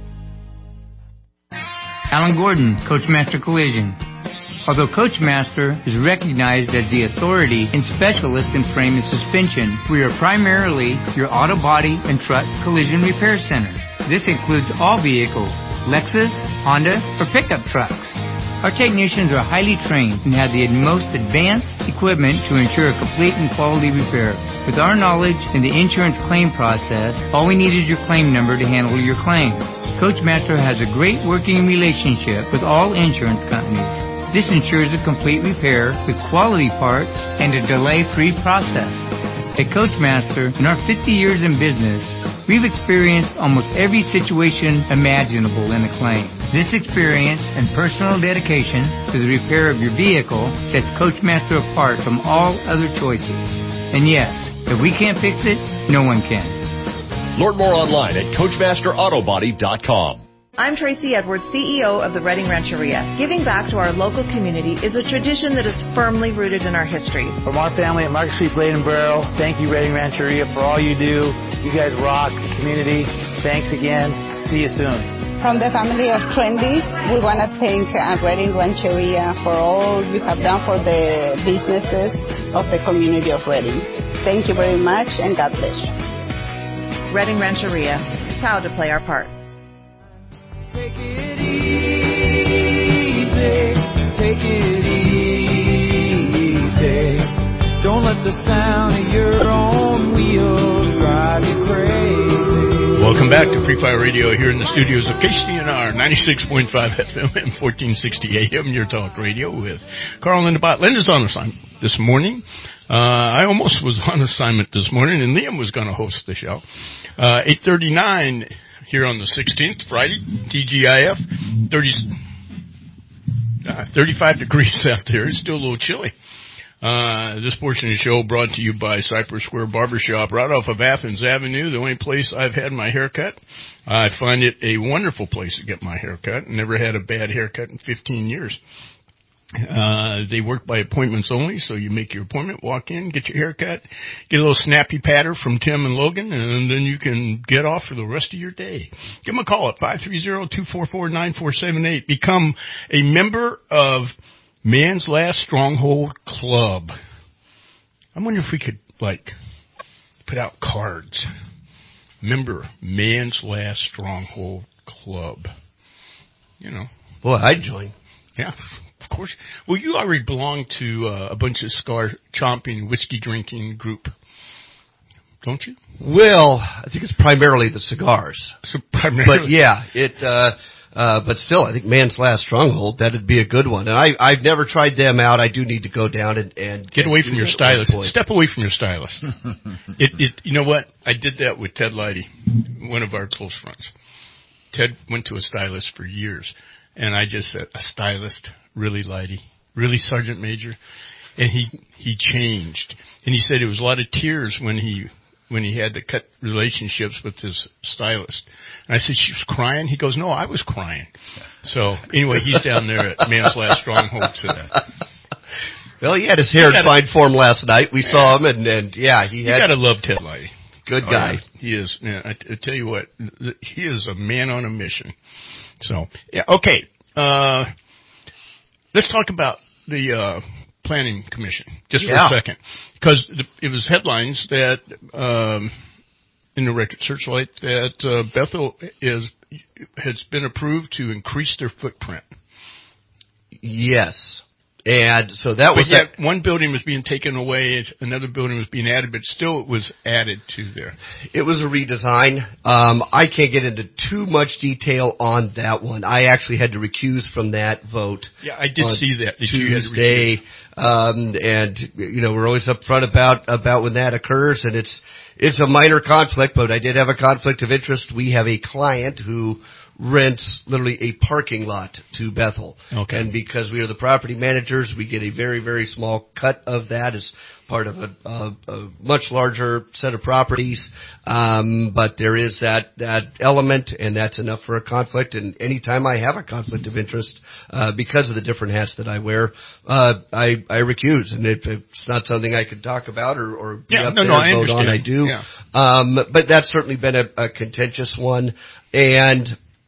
Alan Gordon, Coachmaster Collision. Although Coachmaster is recognized as the authority and specialist in frame and suspension, we are primarily your auto body and truck collision repair center. This includes all vehicles, Lexus, Honda, or pickup trucks. Our technicians are highly trained and have the most advanced equipment to ensure a complete and quality repair. With our knowledge in the insurance claim process, all we need is your claim number to handle your claim. Coachmaster has a great working relationship with all insurance companies. This ensures a complete repair with quality parts and a delay-free process. At Coachmaster, in our fifty years in business, we've experienced almost every situation imaginable in a claim. This experience and personal dedication to the repair of your vehicle sets Coachmaster apart from all other choices. And yes, if we can't fix it, no one can. Learn more online at coachmaster auto body dot com. I'm Tracy Edwards, C E O of the Redding Rancheria. Giving back to our local community is a tradition that is firmly rooted in our history. From our family at Market Street Blade and Barrel, thank you, Redding Rancheria, for all you do. You guys rock the community. Thanks again. See you soon. From the family of Trendy, we want to thank uh, Redding Rancheria for all you have done for the businesses of the community of Redding. Thank you very much, and God bless you. Redding Rancheria, proud to play our part. Take it take it easy. Don't let the sound of your own wheels drive you crazy. Welcome back to Free Fire Radio here in the studios of K C N R ninety-six point five F M and fourteen sixty A M, your talk radio with Carl and Bot. Linda's on assignment this morning. Uh, I almost was on assignment this morning, and Liam was going to host the show. Uh, eight thirty-nine here on the sixteenth, Friday, T G I F, thirty, uh, thirty-five degrees out there. It's still a little chilly. Uh, this portion of the show brought to you by Cypress Square Barbershop right off of Athens Avenue, the only place I've had my hair cut. I find it a wonderful place to get my hair cut. Never had a bad haircut in fifteen years. Uh, they work by appointments only, so you make your appointment, walk in, get your hair cut, get a little snappy patter from Tim and Logan, and then you can get off for the rest of your day. Give them a call at five three zero, two four four, nine four seven eight. Become a member of Man's Last Stronghold Club. I wonder if we could, like, put out cards. Member, Man's Last Stronghold Club. You know. Boy, I'd join. Yeah, of course. Well, you already belong to uh, a bunch of scar-chomping, whiskey-drinking group, don't you? Well, I think it's primarily the cigars. So primarily. But, yeah, it... Uh, Uh, but still, I think Man's Last Stronghold, that'd be a good one. And I, I've never tried them out. I do need to go down and, and get away from your stylist. Step away from your stylist. it, it, you know what? I did that with Ted Leidy, one of our close friends. Ted went to a stylist for years, and I just said, a stylist, really, Leidy, really, Sergeant Major, and he he changed, and he said it was a lot of tears when he. when he had to cut relationships with his stylist. And I said, she was crying? He goes, no, I was crying. So, anyway, he's down there at Man's Last Stronghold today. Well, he had his hair in fine form last night. We yeah. saw him, and, and yeah, he had... You gotta love Ted Leidy. Good guy. Oh, yeah. He is. Yeah, I, I tell you what, he is a man on a mission. So, yeah, okay. Uh, let's talk about the... Uh, Planning Commission, just yeah. for a second, because it was headlines that um, in the Record Searchlight that uh, Bethel is has been approved to increase their footprint. Yes, and so that was but yet that, one building was being taken away, another building was being added, but still it was added to there. It was a redesign. Um, I can't get into too much detail on that one. I actually had to recuse from that vote. Yeah, I did see that. that Tuesday. Um, and, you know, we're always upfront about, about when that occurs, and it's, it's a minor conflict, but I did have a conflict of interest. We have a client who rents literally a parking lot to Bethel. Okay. And because we are the property managers, we get a very, very small cut of that as part of a, a, a much larger set of properties. Um, but there is that, that element, and that's enough for a conflict. And anytime I have a conflict of interest, uh, because of the different hats that I wear, uh, I, I recuse. And if it's not something I could talk about or, or be yeah, up no, there no, and I vote understand. on, I do. Yeah. Um, but that's certainly been a, a contentious one. And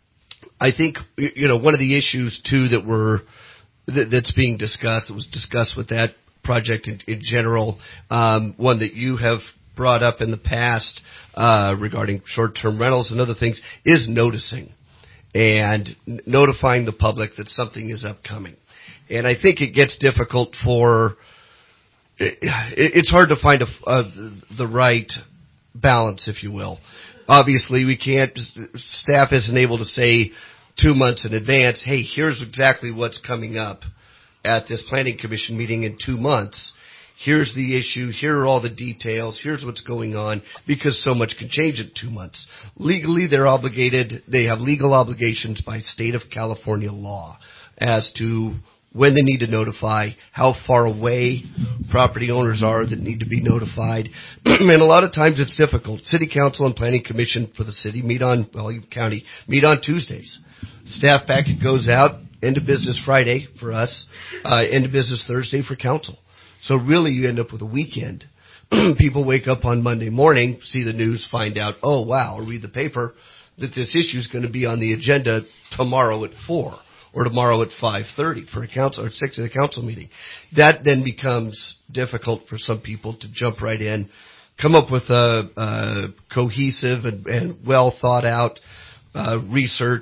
I think, you know, one of the issues, too, that we're, that, that's being discussed, that was discussed with that project in, in general, um, one that you have brought up in the past, uh, regarding short-term rentals and other things, is noticing and notifying the public that something is upcoming. And I think it gets difficult for, it, it's hard to find a, a, the right balance, if you will. Obviously, we can't, staff isn't able to say two months in advance, hey, here's exactly what's coming up at this planning commission meeting in two months. Here's the issue. Here are all the details. Here's what's going on, because so much can change in two months. Legally, they're obligated, they have legal obligations by state of California law as to when they need to notify, how far away property owners are that need to be notified. And a lot of times it's difficult. City Council and Planning Commission for the city meet on, well, county, meet on Tuesdays. Staff packet goes out, end of business Friday for us, uh, end of business Thursday for council. So really you end up with a weekend. People wake up on Monday morning, see the news, find out, oh, wow, or read the paper, that this issue is going to be on the agenda tomorrow at four. Or tomorrow at five thirty for a council, or six at a council meeting. That then becomes difficult for some people to jump right in, come up with a, a cohesive and, and well thought out, uh, researched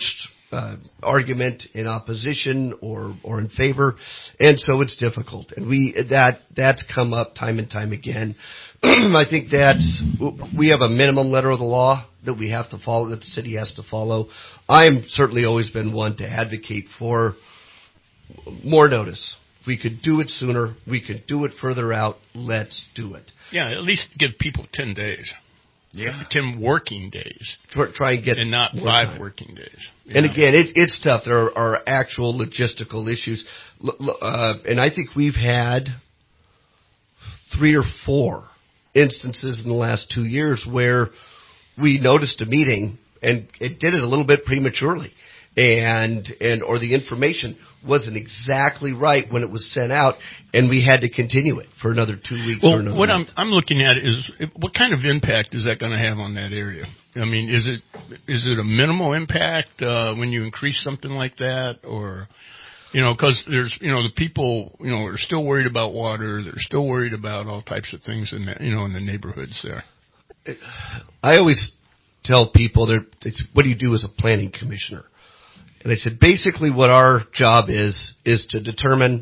uh, argument in opposition or, or in favor. And so it's difficult. And we, that, that's come up time and time again. I think that's, we have a minimum letter of the law that we have to follow, that the city has to follow. I'm certainly always been one to advocate for more notice. We could do it sooner. We could do it further out. Let's do it. Yeah, at least give people ten days. Yeah. ten working days. Try, try and get and not five time. working days. And know? again, it, it's tough. There are, are actual logistical issues. Uh, and I think we've had three or four instances in the last two years where we noticed a meeting and it did it a little bit prematurely. And, and, or the information wasn't exactly right when it was sent out, and we had to continue it for another two weeks well, or another what month. I'm, I'm looking at is what kind of impact is that going to have on that area? I mean, is it, is it a minimal impact, uh, when you increase something like that, or, you know, cause there's, you know, the people, you know, are still worried about water, they're still worried about all types of things in the, you know, in the neighborhoods there. I always tell people, they're, what do you do as a planning commissioner? And I said, basically what our job is, is to determine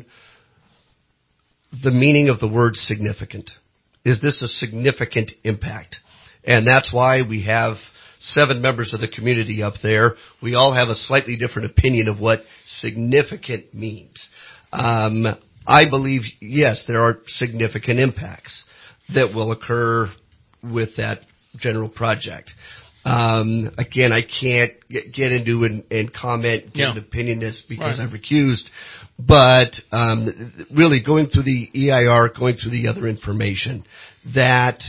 the meaning of the word significant. Is this a significant impact? And that's why we have seven members of the community up there. We all have a slightly different opinion of what significant means. Um, I believe, yes, there are significant impacts that will occur with that general project. Um, again, I can't get, get into and, and comment, give yeah. an opinion this because right. I've recused. But um, really going through the E I R, going through the other information, that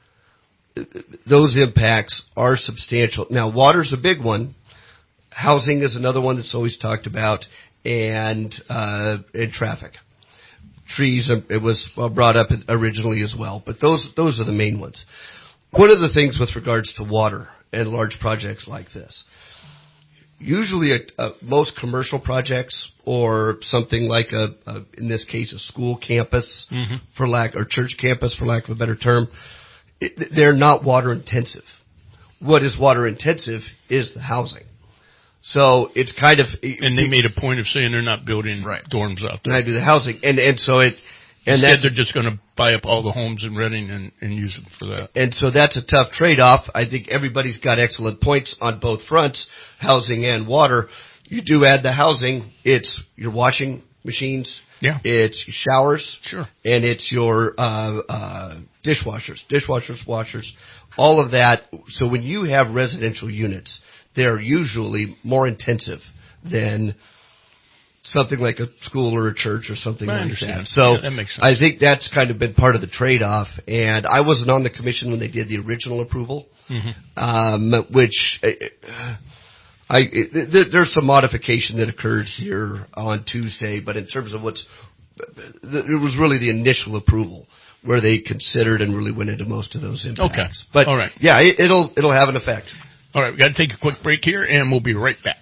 those impacts are substantial. Now, water's a big one. Housing is another one that's always talked about, and, uh, and traffic. Trees, it was brought up originally as well, but those those are the main ones. One of the things with regards to water and large projects like this, usually a, a, most commercial projects or something like a, a in this case a school campus mm-hmm. for lack or church campus for lack of a better term, it, they're not water intensive. What is water intensive is the housing. So it's kind of and they it, made a point of saying they're not building right. dorms out there. And I do the housing, and and so it and Instead that's, they're just going to buy up all the homes in Reading and, and use them for that. And so that's a tough trade-off. I think everybody's got excellent points on both fronts, housing and water. You do add the housing, it's your washing machines, yeah, it's your showers, sure, and it's your uh, uh, dishwashers, dishwashers, washers, all of that. So when you have residential units, they're usually more intensive than something like a school or a church or something I like understand. that. So yeah, that makes sense. I think that's kind of been part of the trade-off. And I wasn't on the commission when they did the original approval, mm-hmm. um, which uh, I it, there's some modification that occurred here on Tuesday. But in terms of what's it was really the initial approval where they considered and really went into most of those impacts. Okay. But all right. yeah, it, it'll it'll have an effect. All right, we've got to take a quick break here, and we'll be right back.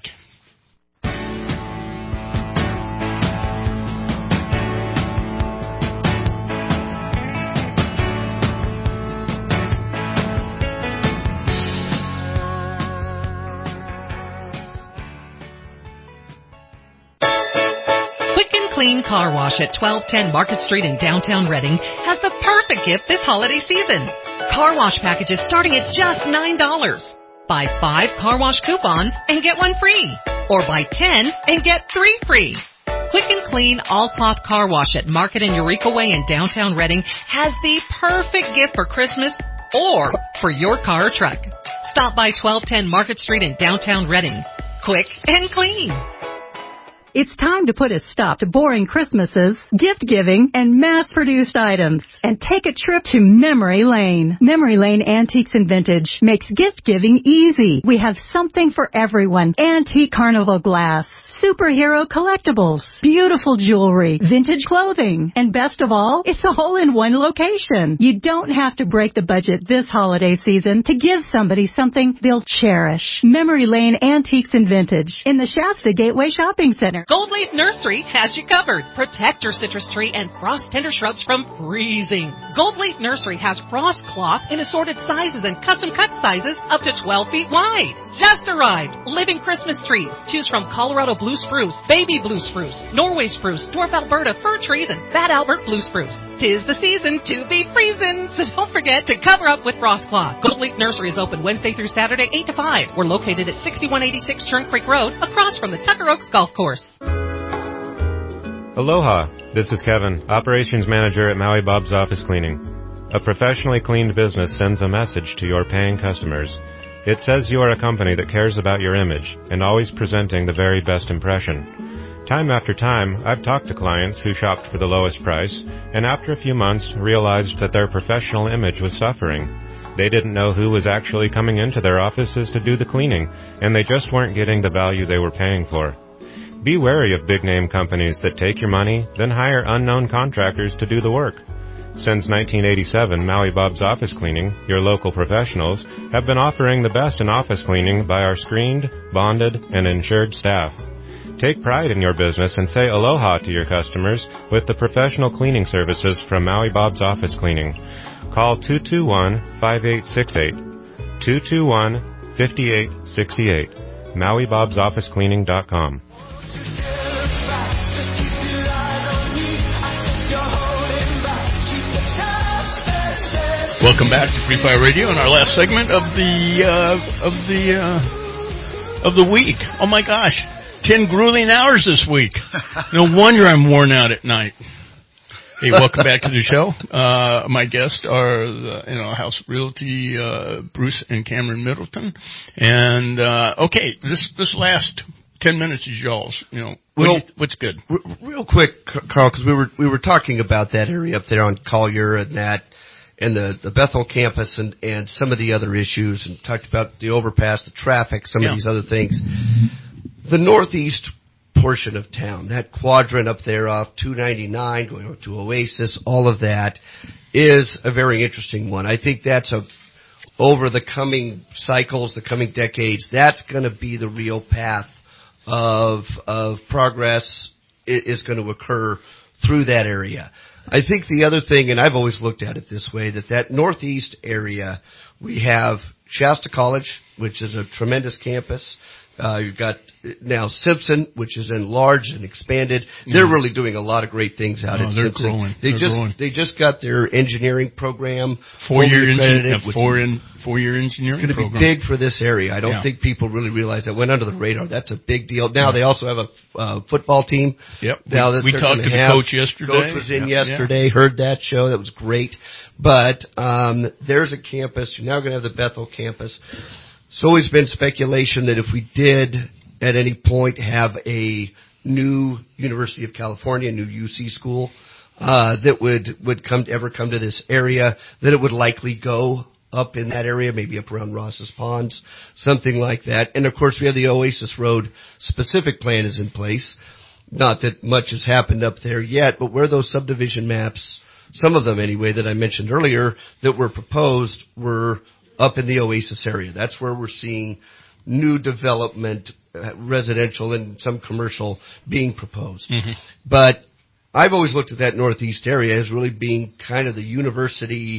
Quick and Clean Car Wash at twelve ten Market Street in downtown Reading has the perfect gift this holiday season. Car wash packages starting at just nine dollars. Buy five car wash coupons and get one free. Or buy ten and get three free. Quick and Clean All-Cloth Car Wash at Market and Eureka Way in downtown Reading has the perfect gift for Christmas or for your car or truck. Stop by twelve ten Market Street in downtown Reading. Quick and clean. It's time to put a stop to boring Christmases, gift-giving, and mass-produced items, and take a trip to Memory Lane. Memory Lane Antiques and Vintage makes gift-giving easy. We have something for everyone. Antique carnival glass, superhero collectibles, beautiful jewelry, vintage clothing, and best of all, it's all in one location. You don't have to break the budget this holiday season to give somebody something they'll cherish. Memory Lane Antiques and Vintage in the Shasta Gateway Shopping Center. weather, Gold Leaf Nursery has you covered. Protect your citrus tree and frost tender shrubs from freezing. Gold Leaf Nursery has frost cloth in assorted sizes and custom cut sizes up to twelve feet wide. Just arrived. Living Christmas trees. Choose from Colorado blue spruce, baby blue spruce, Norway spruce, dwarf Alberta fir trees, and Bad Albert blue spruce. Tis the season to be freezing, so don't forget to cover up with frost cloth. Gold Leaf Nursery is open Wednesday through Saturday, eight to five. We're located at sixty-one eighty-six Churn Creek Road, across from the Tucker Oaks Golf Course. Aloha, this is Kevin, Operations Manager at Maui Bob's Office Cleaning. A professionally cleaned business sends a message to your paying customers. It says you are a company that cares about your image and always presenting the very best impression. Time after time, I've talked to clients who shopped for the lowest price and after a few months realized that their professional image was suffering. They didn't know who was actually coming into their offices to do the cleaning, and they just weren't getting the value they were paying for. Be wary of big-name companies that take your money, then hire unknown contractors to do the work. Since nineteen eighty-seven, Maui Bob's Office Cleaning, your local professionals, have been offering the best in office cleaning by our screened, bonded, and insured staff. Take pride in your business and say aloha to your customers with the professional cleaning services from Maui Bob's Office Cleaning. Call two two one, five eight six eight, two two one, five eight six eight, Maui Bob's Office Cleaning dot com. Welcome back to Free Fire Radio in our last segment of the uh, of the uh, of the week. Oh my gosh, ten grueling hours this week. No wonder I'm worn out at night. Hey, welcome back to the show. Uh, my guests are the, you know, House Realty, uh, Bruce and Cameron Middleton. And, uh, okay, this, this last ten minutes is y'all's, you know, what well, you, what's good? R- real quick, Carl, because we were, we were talking about that area up there on Collier and that, and the, the Bethel campus and, and some of the other issues, and talked about the overpass, the traffic, some yeah. of these other things. The northeast portion of town, that quadrant up there off two ninety-nine going up to Oasis, all of that is a very interesting one. I think that's a, over the coming cycles, the coming decades, that's going to be the real path of, of progress is going to occur through that area. I think the other thing, and I've always looked at it this way, that that northeast area, we have Shasta College, which is a tremendous campus. Uh, you've got now Simpson, which is enlarged and expanded. They're yeah. really doing a lot of great things out oh, at they're Simpson. Growing. They they're just growing. they just got their engineering program four year accredited, engin- four in four year engineering. It's going to be big for this area. I don't yeah. think people really realize that went under the radar. That's a big deal. Now yeah. they also have a uh, football team. Yep. Now we that we talked to the coach yesterday. Coach was in yeah. yesterday. Yeah. Heard that show. That was great. But um, there's a campus. You're now going to have the Bethel campus. It's always been speculation that if we did at any point have a new University of California, new U C school, uh, that would, would come, ever come to this area, that it would likely go up in that area, maybe up around Ross's Ponds, something like that. And of course we have the Oasis Road specific plan is in place. Not that much has happened up there yet, but where those subdivision maps, some of them anyway that I mentioned earlier that were proposed were up in the Oasis area. That's where we're seeing new development, uh, residential and some commercial being proposed. Mm-hmm. But I've always looked at that northeast area as really being kind of the university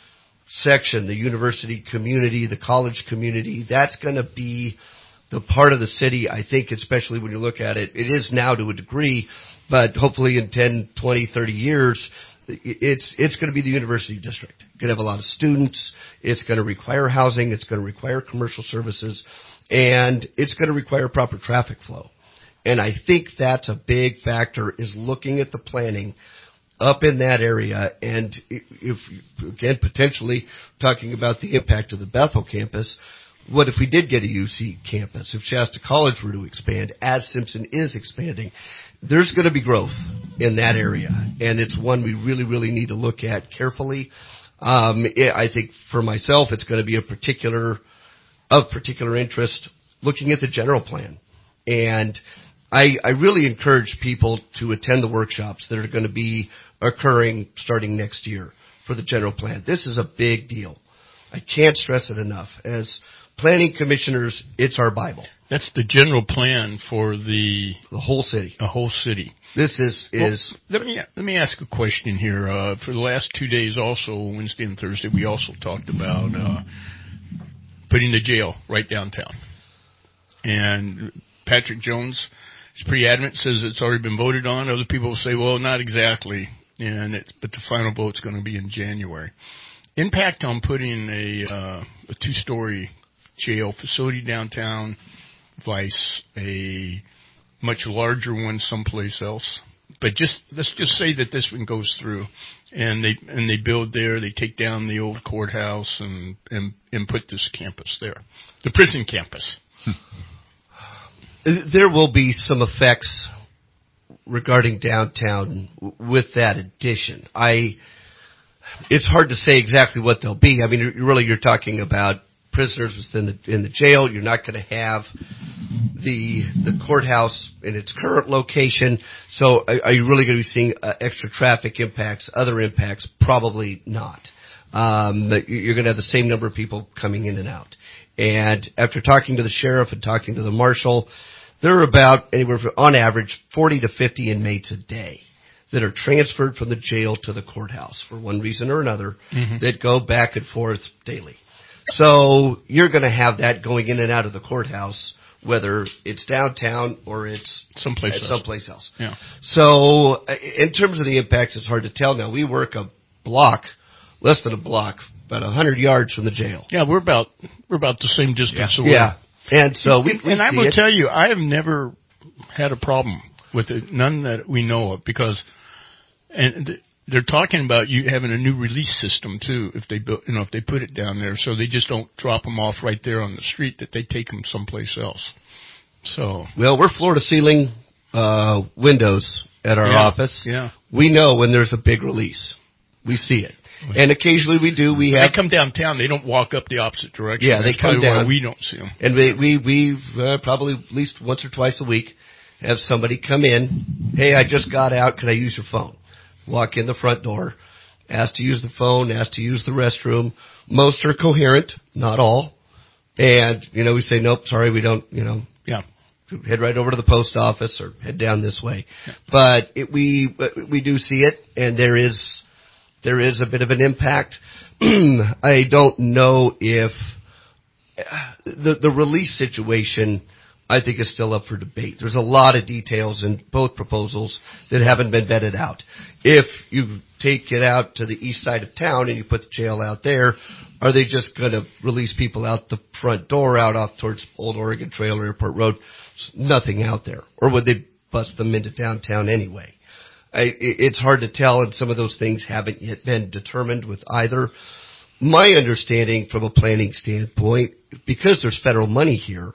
section, the university community, the college community. That's going to be the part of the city, I think, especially when you look at it. It is now to a degree, but hopefully in ten, twenty, thirty years, it's it's going to be the university district. It's going to have a lot of students. It's going to require housing. It's going to require commercial services. And it's going to require proper traffic flow. And I think that's a big factor, is looking at the planning up in that area. And if, again, potentially talking about the impact of the Bethel campus, what if we did get a U C campus? If Shasta College were to expand, as Simpson is expanding, there's going to be growth in that area. And it's one we really, really need to look at carefully. Um, I think for myself, it's going to be a particular of particular interest, looking at the general plan. And I, I really encourage people to attend the workshops that are going to be occurring starting next year for the general plan. This is a big deal. I can't stress it enough. As planning commissioners, it's our Bible. That's the general plan for the the whole city. The whole city. This is is. Well, let me let me ask a question here. Uh, for the last two days, also Wednesday and Thursday, we also talked about uh, putting the jail right downtown. And Patrick Jones is pretty adamant, says it's already been voted on. Other people will say, well, not exactly, and it's, but the final vote's going to be in January. Impact on putting a, uh, a two-story jail facility downtown, vice a much larger one someplace else. But just let's just say that this one goes through, and they and they build there. They take down the old courthouse and and, and put this campus there, the prison campus. There will be some effects regarding downtown with that addition. I. It's hard to say exactly what they'll be. I mean, really, you're talking about prisoners within the in the jail. You're not going to have the the courthouse in its current location. So, are, are you really going to be seeing uh, extra traffic impacts? Other impacts? Probably not. Um, you're going to have the same number of people coming in and out. And after talking to the sheriff and talking to the marshal, there are about anywhere from, on average, forty to fifty inmates a day that are transferred from the jail to the courthouse for one reason or another, mm-hmm. that go back and forth daily. So you're going to have that going in and out of the courthouse, whether it's downtown or it's someplace else. someplace else. Yeah. So in terms of the impacts, it's hard to tell now. We work a block, less than a block, about one hundred yards from the jail. Yeah, we're about we're about the same distance yeah. away. Yeah. And so we, we and I see will it. tell you, I have never had a problem with it, none that we know of, because and they're talking about you having a new release system too. If they build, you know, if they put it down there, so they just don't drop them off right there on the street, that they take them someplace else. So well, we're floor to ceiling uh, windows at our yeah, office. Yeah, we know when there's a big release. We see it. And occasionally we do. We have they come downtown. They don't walk up the opposite direction. Yeah, That's they come down. Why we don't see them. And we we we uh, probably at least once or twice a week have somebody come in. Hey, I just got out. Can I use your phone? Walk in the front door, ask to use the phone, ask to use the restroom. Most are coherent, not all. And you know, we say nope, sorry, we don't. You know, yeah. Head right over to the post office or head down this way. Yeah. But it, we we do see it, and there is. There is a bit of an impact. I don't know if the the release situation, I think, is still up for debate. There's a lot of details in both proposals that haven't been vetted out. If you take it out to the east side of town and you put the jail out there, are they just going to release people out the front door, out off towards Old Oregon Trail or Airport Road? There's nothing out there. Or would they bust them into downtown anyway? I, it's hard to tell, and some of those things haven't yet been determined with either. My understanding from a planning standpoint, because there's federal money here,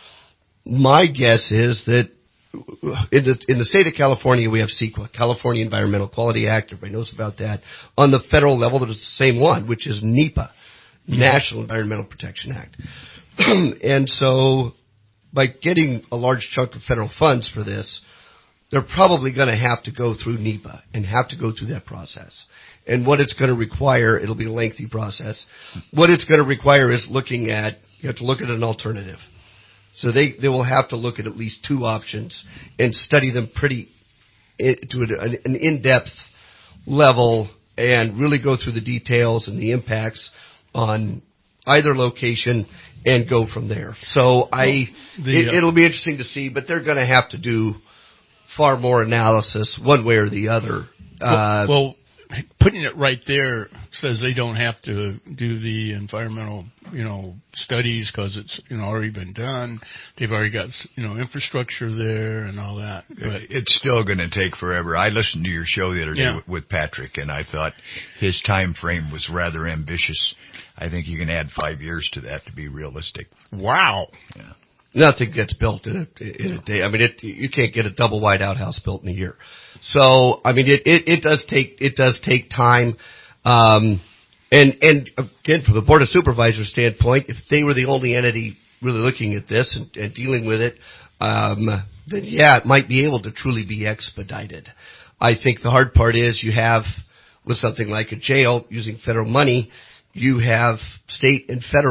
my guess is that in the, in the state of California, we have CEQA, California Environmental Quality Act. Everybody knows about that. On the federal level, there's the same one, which is NEPA, National Environmental Protection Act. And so by getting a large chunk of federal funds for this, they're probably going to have to go through NEPA and have to go through that process. And what it's going to require, it'll be a lengthy process. What it's going to require is looking at, you have to look at an alternative. So they, they will have to look at at least two options and study them pretty to an, an in-depth level and really go through the details and the impacts on either location and go from there. So I, well, the, it, it'll be interesting to see, but they're going to have to do far more analysis one way or the other. Uh, well, well, putting it right there says they don't have to do the environmental, you know, studies because it's, you know, already been done. They've already got, you know, infrastructure there and all that. But it's still going to take forever. I listened to your show the other day yeah. with Patrick, and I thought his time frame was rather ambitious. I think you can add five years to that to be realistic. Wow. Yeah. Nothing gets built in a, in a day. I mean, it, you can't get a double wide outhouse built in a year. So, I mean, it, it, it does take, it does take time. Um, and, and again, from the Board of Supervisors standpoint, if they were the only entity really looking at this and, and dealing with it, um, then yeah, it might be able to truly be expedited. I think the hard part is you have, with something like a jail using federal money, you have state and federal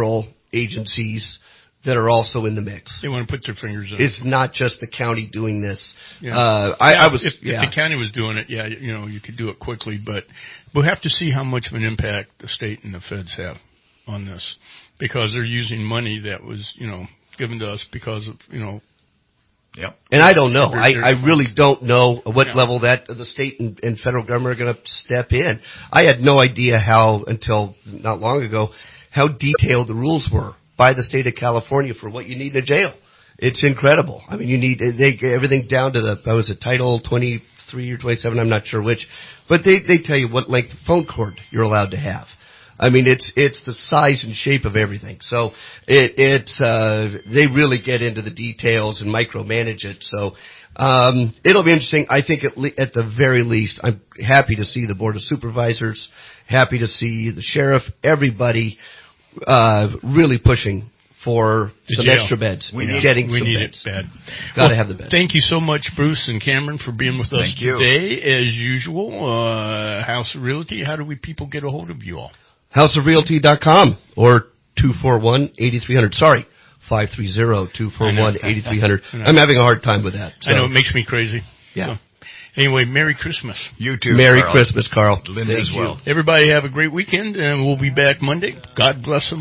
agencies that are also in the mix. They want to put their fingers in it. It's not just the county doing this. Yeah. Uh, I, yeah, I was, if, yeah. if the county was doing it, yeah, you know, you could do it quickly, but we'll have to see how much of an impact the state and the feds have on this, because they're using money that was, you know, given to us because of, you know. Yep. And I don't know. I, I really don't know what yeah. level that the state and, and federal government are going to step in. I had no idea how, until not long ago, how detailed the rules were by the state of California for what you need in a jail. It's incredible. I mean, you need they everything down to the, what was it, Title twenty-three or twenty-seven, I'm not sure which. But they, they tell you what length of phone cord you're allowed to have. I mean, it's it's the size and shape of everything. So it it's uh, they really get into the details and micromanage it. So um, it'll be interesting. I think at, le- at the very least, I'm happy to see the Board of Supervisors, happy to see the sheriff, everybody uh, really pushing for the some jail. extra beds. We and need, getting we some need beds. it bad. Got to well, have the beds. Thank you so much, Bruce and Cameron, for being with us Thank you. today. As usual, uh, House of Realty, how do we people get a hold of you all? house of realty dot com or two four one, eight three zero zero. Sorry, five three zero, two four one, eight three zero zero. I'm having a hard time with that. So. I know, it makes me crazy. Yeah. So, anyway, Merry Christmas. You too, Merry Carl. Christmas, Carl. Linda Thank as well. You. Everybody have a great weekend, and we'll be back Monday. God bless them.